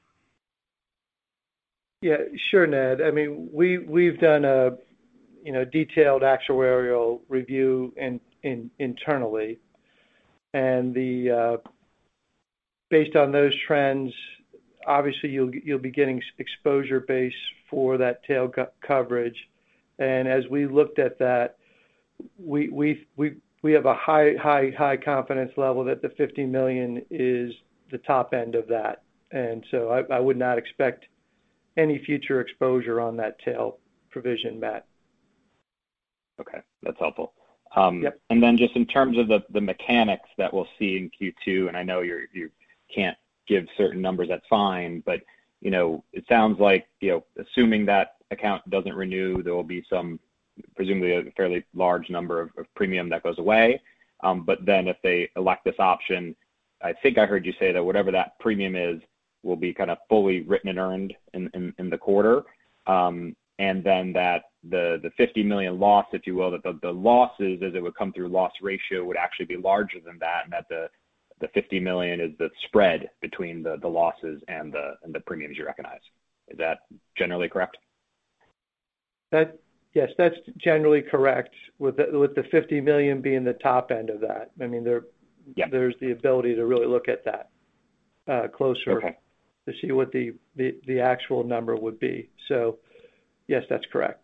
Yeah, sure, Ned. I mean, we we've done a you know detailed actuarial review in, in internally, and the uh, based on those trends, obviously you'll you'll be getting exposure base for that tail co- coverage, and as we looked at that, we we we we have a high high high confidence level that the fifty million is the top end of that, and so I, I would not expect any future exposure on that tail provision, Matt. Okay, that's helpful. Um, yep. And then just in terms of the, the mechanics that we'll see in Q two, and I know you're, you can't give certain numbers, that's fine, but, you know, it sounds like, you know, assuming that account doesn't renew, there will be some, presumably a fairly large number of, of premium that goes away. Um, but then if they elect this option, I think I heard you say that whatever that premium is will be kind of fully written and earned in, in, in the quarter. Um, and then that the, the fifty million loss, if you will, that the, the losses as it would come through loss ratio would actually be larger than that, and that the, the fifty million is the spread between the, the losses and the, and the premiums you recognize. Is that generally correct? That, yes, that's generally correct, with the, with the fifty million being the top end of that. I mean, there, yep. there's the ability to really look at that uh, closer. Okay. To see what the, the, the actual number would be. So, yes, that's correct.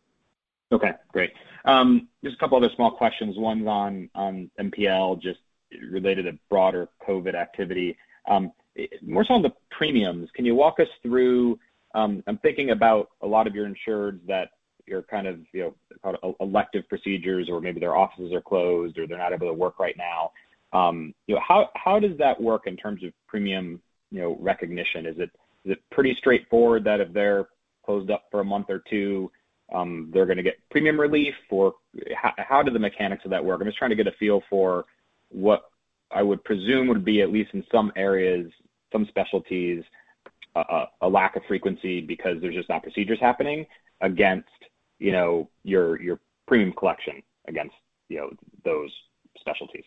Okay, great. Um, just a couple other small questions. One's on, on M P L, just related to broader COVID activity. Um, more so on the premiums. Can you walk us through, um, I'm thinking about a lot of your insureds that you're kind of, you know, called elective procedures, or maybe their offices are closed or they're not able to work right now. Um, you know, how, how does that work in terms of premium, you know, recognition? Is it is it pretty straightforward that if they're closed up for a month or two, um, they're going to get premium relief, or how, how do the mechanics of that work? I'm just trying to get a feel for what I would presume would be, at least in some areas, some specialties, uh, a lack of frequency because there's just not procedures happening, against, you know, your your premium collection against, you know, those specialties.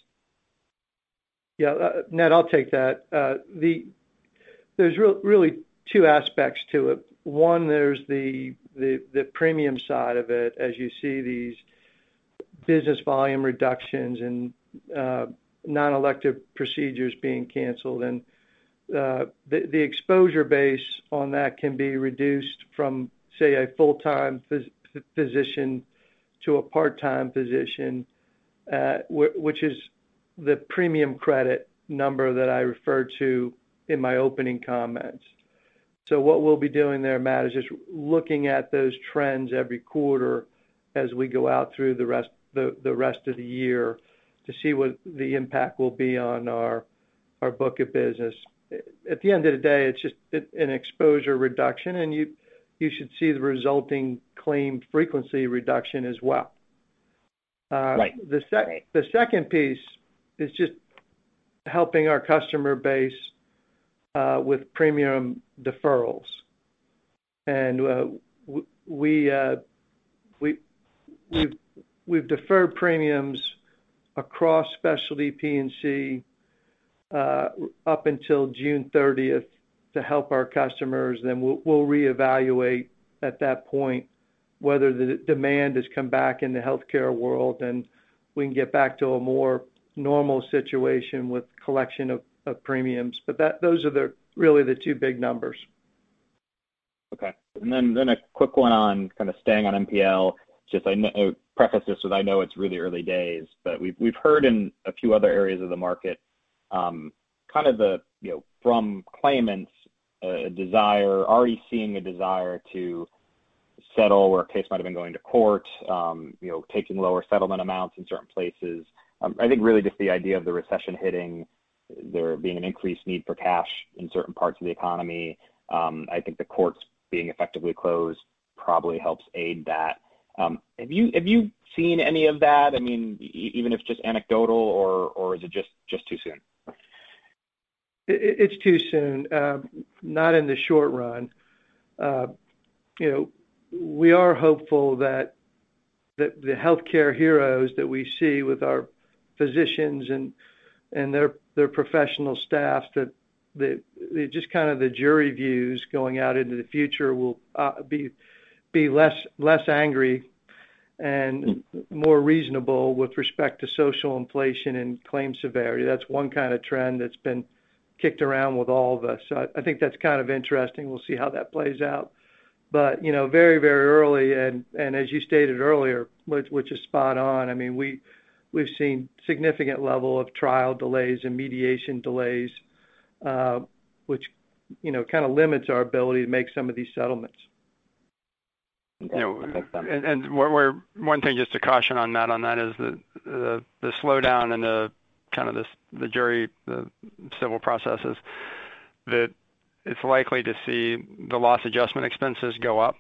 Yeah, uh, Ned, I'll take that. Uh, the There's re- really two aspects to it. One, there's the, the the premium side of it, as you see these business volume reductions and uh, non-elective procedures being canceled, and uh, the the exposure base on that can be reduced from, say, a full-time phys- physician to a part-time physician, uh, wh- which is the premium credit number that I referred to in my opening comments. So what we'll be doing there, Matt, is just looking at those trends every quarter as we go out through the rest the, the rest of the year to see what the impact will be on our our book of business. At the end of the day, it's just an exposure reduction, and you you should see the resulting claim frequency reduction as well. Uh, right. The, sec- right. the second piece is just helping our customer base uh, with premium deferrals, and uh, we uh, we we've we've deferred premiums across specialty P and C uh, up until June thirtieth to help our customers. Then we'll, we'll reevaluate at that point whether the demand has come back in the healthcare world and we can get back to a more normal situation with collection of, of premiums. But that those are the really the two big numbers. Okay. And then, then a quick one on kind of staying on M P L. Just I know, preface this with I know it's really early days, but we've we've heard in a few other areas of the market, um, kind of the you know from claimants a desire, already seeing a desire to settle where a case might have been going to court, um, you know, taking lower settlement amounts in certain places. Um, I think really just the idea of the recession hitting, there being an increased need for cash in certain parts of the economy. Um, I think the courts being effectively closed probably helps aid that. Um, have you have you seen any of that? I mean, e- even if just anecdotal, or or is it just just too soon? It, it's too soon. Uh, not in the short run. Uh, you know, we are hopeful that that the healthcare heroes that we see with our physicians and and their their professional staffs, that the, the just kind of the jury views going out into the future will uh, be be less less angry and more reasonable with respect to social inflation and claim severity. That's one kind of trend that's been kicked around with all of us. So I, I think that's kind of interesting. We'll see how that plays out. But, you know, very, very early, and, and as you stated earlier, which, which is spot on, I mean, we, we've seen significant level of trial delays and mediation delays, uh, which, you know, kind of limits our ability to make some of these settlements. You know, and, and we're, one thing just to caution on that, on that is the, the, the slowdown in the kind of this, the jury, the civil processes, that it's likely to see the loss adjustment expenses go up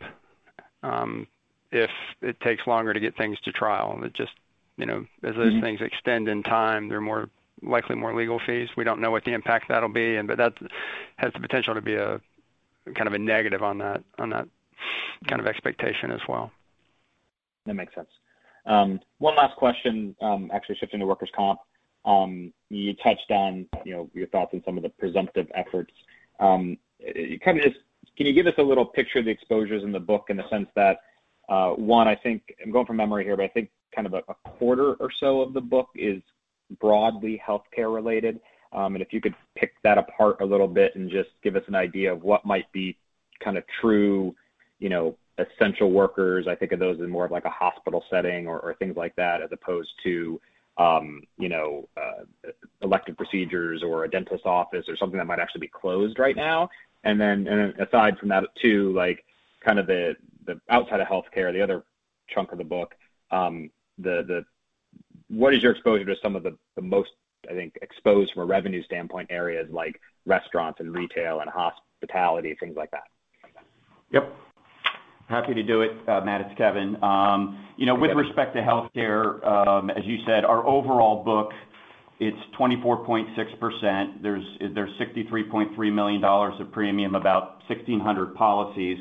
um, if it takes longer to get things to trial. It just, you know, as those mm-hmm. things extend in time, they're more likely more legal fees. We don't know what the impact that'll be, and but that has the potential to be a kind of a negative on that on that kind of expectation as well. That makes sense. Um, one last question, um, actually shifting to workers' comp. Um, you touched on, you know, your thoughts on some of the presumptive efforts. Um, you kind of just, can you give us a little picture of the exposures in the book, in the sense that, uh, one, I think, I'm going from memory here, but I think kind of a, a quarter or so of the book is broadly healthcare related. Um, and if you could pick that apart a little bit and just give us an idea of what might be kind of true, you know, essential workers. I think of those in more of like a hospital setting, or, or things like that, as opposed to, um, you know, uh, elective procedures or a dentist office or something that might actually be closed right now. And then, and then aside from that too, like kind of the, the outside of healthcare, the other chunk of the book, um, the, the, what is your exposure to some of the, the most, I think, exposed from a revenue standpoint areas like restaurants and retail and hospitality, things like that? Yep. Happy to do it, uh, Matt. It's Kevin. Um, you know, with respect to healthcare, um, as you said, our overall book, it's twenty-four point six percent. There's there's sixty-three point three million dollars of premium, about sixteen hundred policies.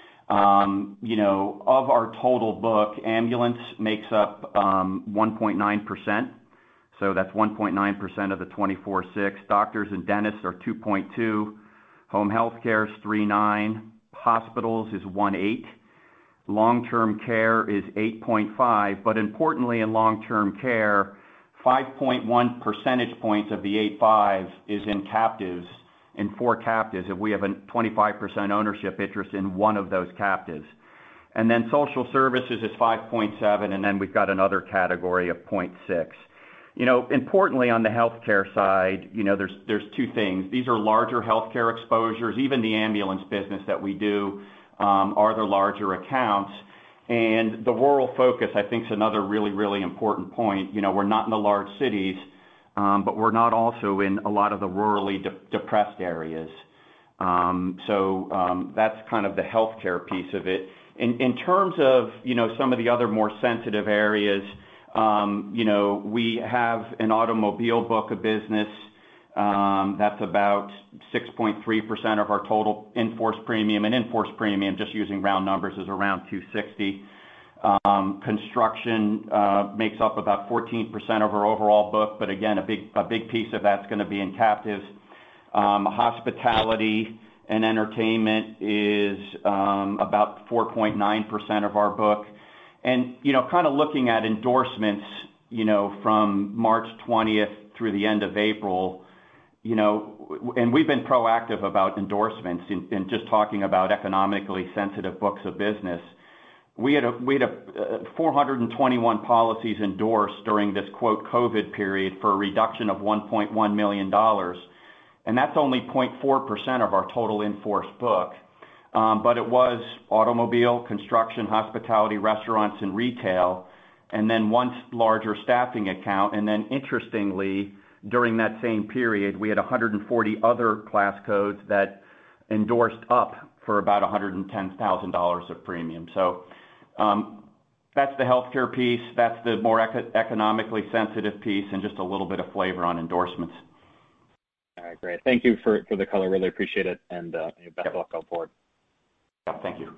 Um, you know, of our total book, ambulance makes up um, one point nine percent. So that's one point nine percent of the twenty-four point six. Doctors and dentists are two point two. Home health care is three point nine. Hospitals is one point eight. Long-term care is eight point five. But importantly, in long-term care, five point one percentage points of the eight point five is in captives, in four captives, if we have a twenty-five percent ownership interest in one of those captives. And then social services is five point seven, and then we've got another category of zero point six. You know, importantly on the healthcare side, you know, there's there's two things. These are larger healthcare exposures. Even the ambulance business that we do um, are the larger accounts. And the rural focus, I think, is another really, really important point. You know, we're not in the large cities, um, but we're not also in a lot of the rurally de- depressed areas. Um, so um, that's kind of the healthcare piece of it. In, in terms of, you know, some of the other more sensitive areas, Um, you know, we have an automobile book of business. Um, that's about six point three percent of our total in-force premium. And in-force premium, just using round numbers, is around two hundred sixty. Um, construction uh, makes up about fourteen percent of our overall book, but again, a big a big piece of that's going to be in captives. Um, hospitality and entertainment is um, about four point nine percent of our book. And, you know, kind of looking at endorsements, you know, from March twentieth through the end of April, you know, and we've been proactive about endorsements and in, in just talking about economically sensitive books of business. We had a, we had a, uh, four hundred twenty-one policies endorsed during this, quote, COVID period for a reduction of one point one million dollars. And that's only zero point four percent of our total in-force book. Um, but it was automobile, construction, hospitality, restaurants, and retail. and then one larger staffing account. And then interestingly, during that same period, we had one hundred forty other class codes that endorsed up for about one hundred ten thousand dollars of premium. So um, that's the healthcare piece. That's the more eco- economically sensitive piece, and just a little bit of flavor on endorsements. All right, great. Thank you for, for the color. Really appreciate it, and uh, best Yep. luck going forward. Yeah, thank you.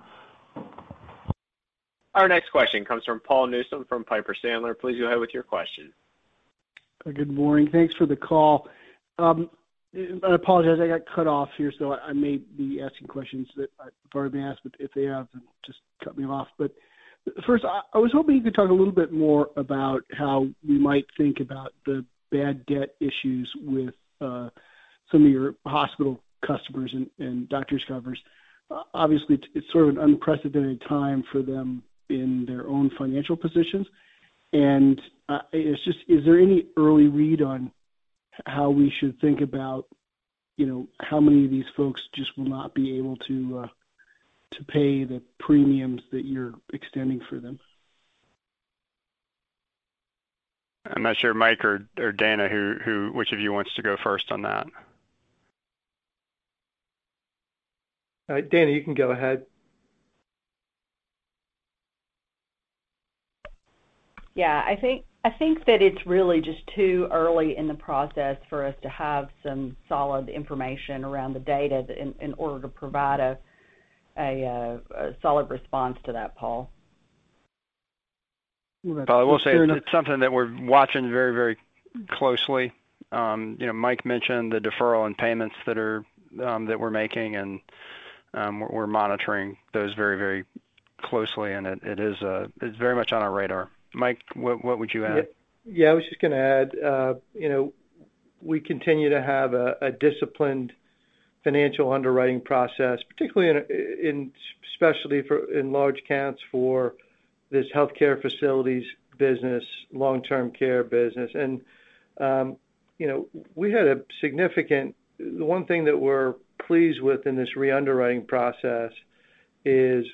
Our next question comes from Paul Newsome from Piper Sandler. Please go ahead with your question. Good morning. Thanks for the call. Um, I apologize, I got cut off here, so I may be asking questions that I've already been asked, but if they have, then just cut me off. But first, I was hoping you could talk a little bit more about how we might think about the bad debt issues with uh, some of your hospital customers and, and doctors' covers. Uh, obviously, it's sort of an unprecedented time for them in their own financial positions. And uh, it's just, is there any early read on how we should think about, you know, how many of these folks just will not be able to uh, to pay the premiums that you're extending for them? I'm not sure, Mike or, or Dana, who, who, which of you wants to go first on that? All right, Dana, you can go ahead. Yeah, I think I think that it's really just too early in the process for us to have some solid information around the data in, in order to provide a, a, a solid response to that, Paul. Well, I will say it's, it's something that we're watching very, very closely. Um, you know, Mike mentioned the deferral in payments that are um, that we're making, and um, we're, we're monitoring those very, very closely, and it, it is uh, it's very much on our radar. Mike, what, what would you add? Yeah, yeah, I was just going to add, uh, you know, we continue to have a, a disciplined financial underwriting process, particularly in, in especially for in large accounts for this healthcare facilities business, long-term care business. And, um, you know, we had a significant, the one thing that we're pleased with in this re-underwriting process is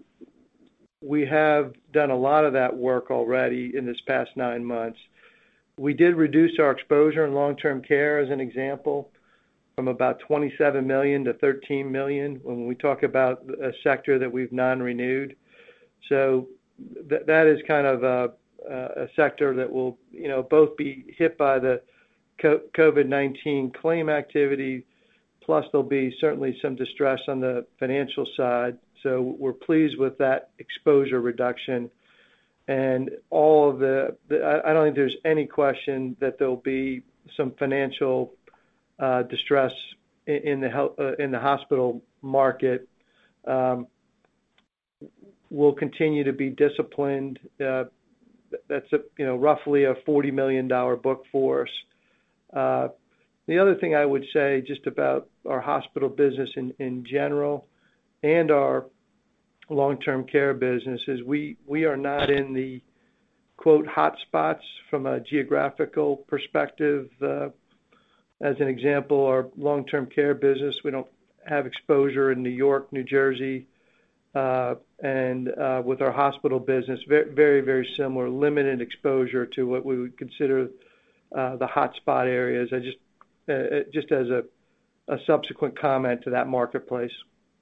we have done a lot of that work already in this past nine months. We did reduce our exposure in long-term care, as an example, from about twenty-seven million dollars to thirteen million dollars when we talk about a sector that we've non-renewed. So th- that is kind of a, a sector that will, you know, both be hit by the COVID nineteen claim activity, plus there'll be certainly some distress on the financial side. So we're pleased with that exposure reduction, and all of the, the I don't think there's any question that there'll be some financial uh, distress in, in the health, uh, in the hospital market. Um, we'll continue to be disciplined. Uh, that's a, you know, roughly a forty million dollars book for us. Uh, the other thing I would say just about our hospital business in, in general, and our long-term care business, is we, we are not in the, quote, hot spots from a geographical perspective. Uh, as an example, our long-term care business, we don't have exposure in New York, New Jersey, uh, and uh, with our hospital business, very, very, very similar, limited exposure to what we would consider uh, the hot spot areas. I just, uh, just as a, a subsequent comment to that marketplace.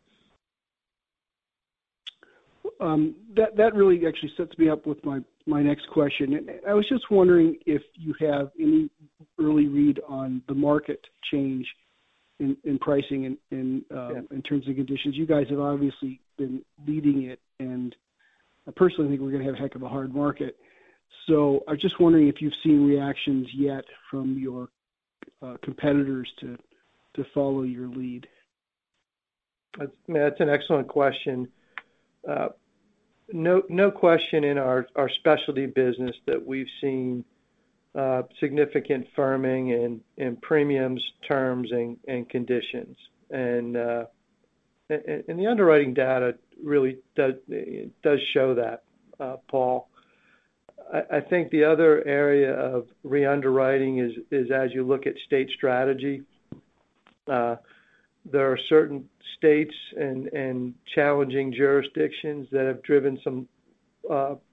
Um, that that really actually sets me up with my, my next question. And I was just wondering if you have any early read on the market change in, in pricing and in, uh, yeah. in terms and conditions. You guys have obviously been leading it, and I personally think we're going to have a heck of a hard market. So I was just wondering if you've seen reactions yet from your uh, competitors to to follow your lead. That's, I mean, that's an excellent question. Uh, no, no question in our, our specialty business that we've seen uh, significant firming in, in premiums, terms, and, and conditions. And, uh, and and the underwriting data really does does show that, uh, Paul. I, I think the other area of re-underwriting is is as you look at state strategy. Uh, There are certain states and, and challenging jurisdictions that have driven some uh,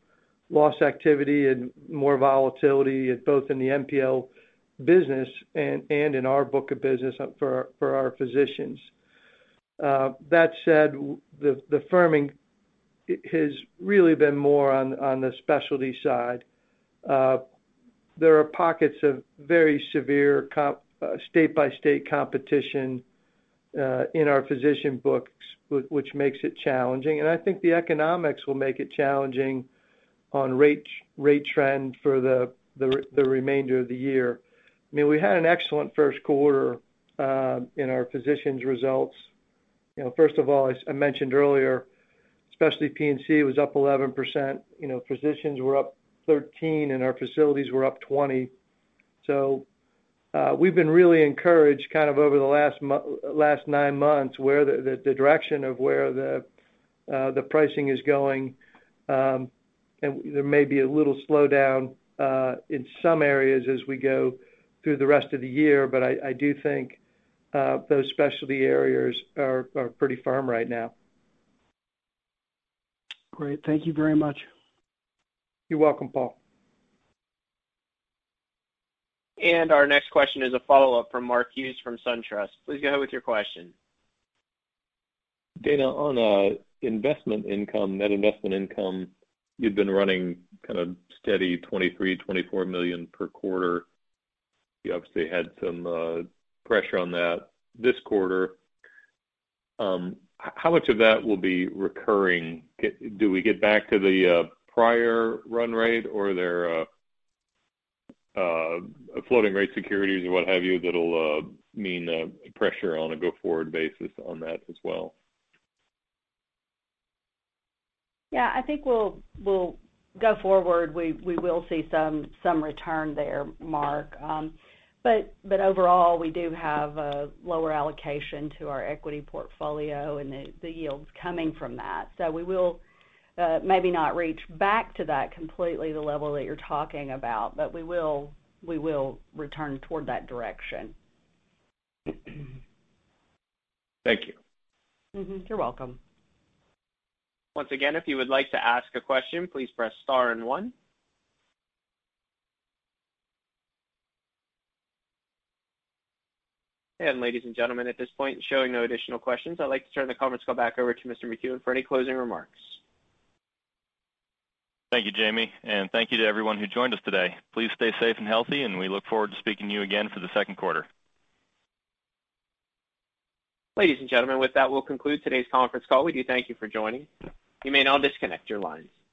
loss activity and more volatility at both in the N P L business and, and in our book of business for our, for our physicians. Uh, that said, the, the firming has really been more on, on the specialty side. Uh, there are pockets of very severe comp, uh, state-by-state competition uh, in our physician books, which makes it challenging. And I think the economics will make it challenging on rate rate trend for the, the, the remainder of the year. I mean, we had an excellent first quarter uh, in our physicians results. You know, first of all, as I mentioned earlier, specialty P and C was up eleven percent. You know, physicians were up thirteen, and our facilities were up twenty. So uh, we've been really encouraged, kind of over the last mo- last nine months, where the, the, the direction of where the uh, the pricing is going, um, and there may be a little slowdown uh, in some areas as we go through the rest of the year, but I, I do think uh, those specialty areas are, are pretty firm right now. Great. Thank you very much. You're welcome, Paul. And our next question is a follow-up from Mark Hughes from SunTrust. Please go ahead with your question. Dana, on uh, investment income, net investment income, you'd been running kind of steady twenty-three, twenty-four million per quarter. You obviously had some uh, pressure on that this quarter. Um, how much of that will be recurring? Get, do we get back to the uh, prior run rate, or are there uh, uh, floating rate securities or what have you that'll uh, mean uh, pressure on a go-forward basis on that as well? Yeah, I think we'll we'll go forward. We we will see some some return there, Mark. Um, But but overall, we do have a lower allocation to our equity portfolio, and the, the yields coming from that. So we will uh, maybe not reach back to that completely, the level that you're talking about, but we will we will return toward that direction. Thank you. Mm-hmm. You're welcome. Once again, if you would like to ask a question, please press star and one. And ladies and gentlemen, at this point, showing no additional questions, I'd like to turn the conference call back over to Mister McEwen for any closing remarks. Thank you, Jamie, and thank you to everyone who joined us today. Please stay safe and healthy, and we look forward to speaking to you again for the second quarter. Ladies and gentlemen, with that, we'll conclude today's conference call. We do thank you for joining. You may now disconnect your lines.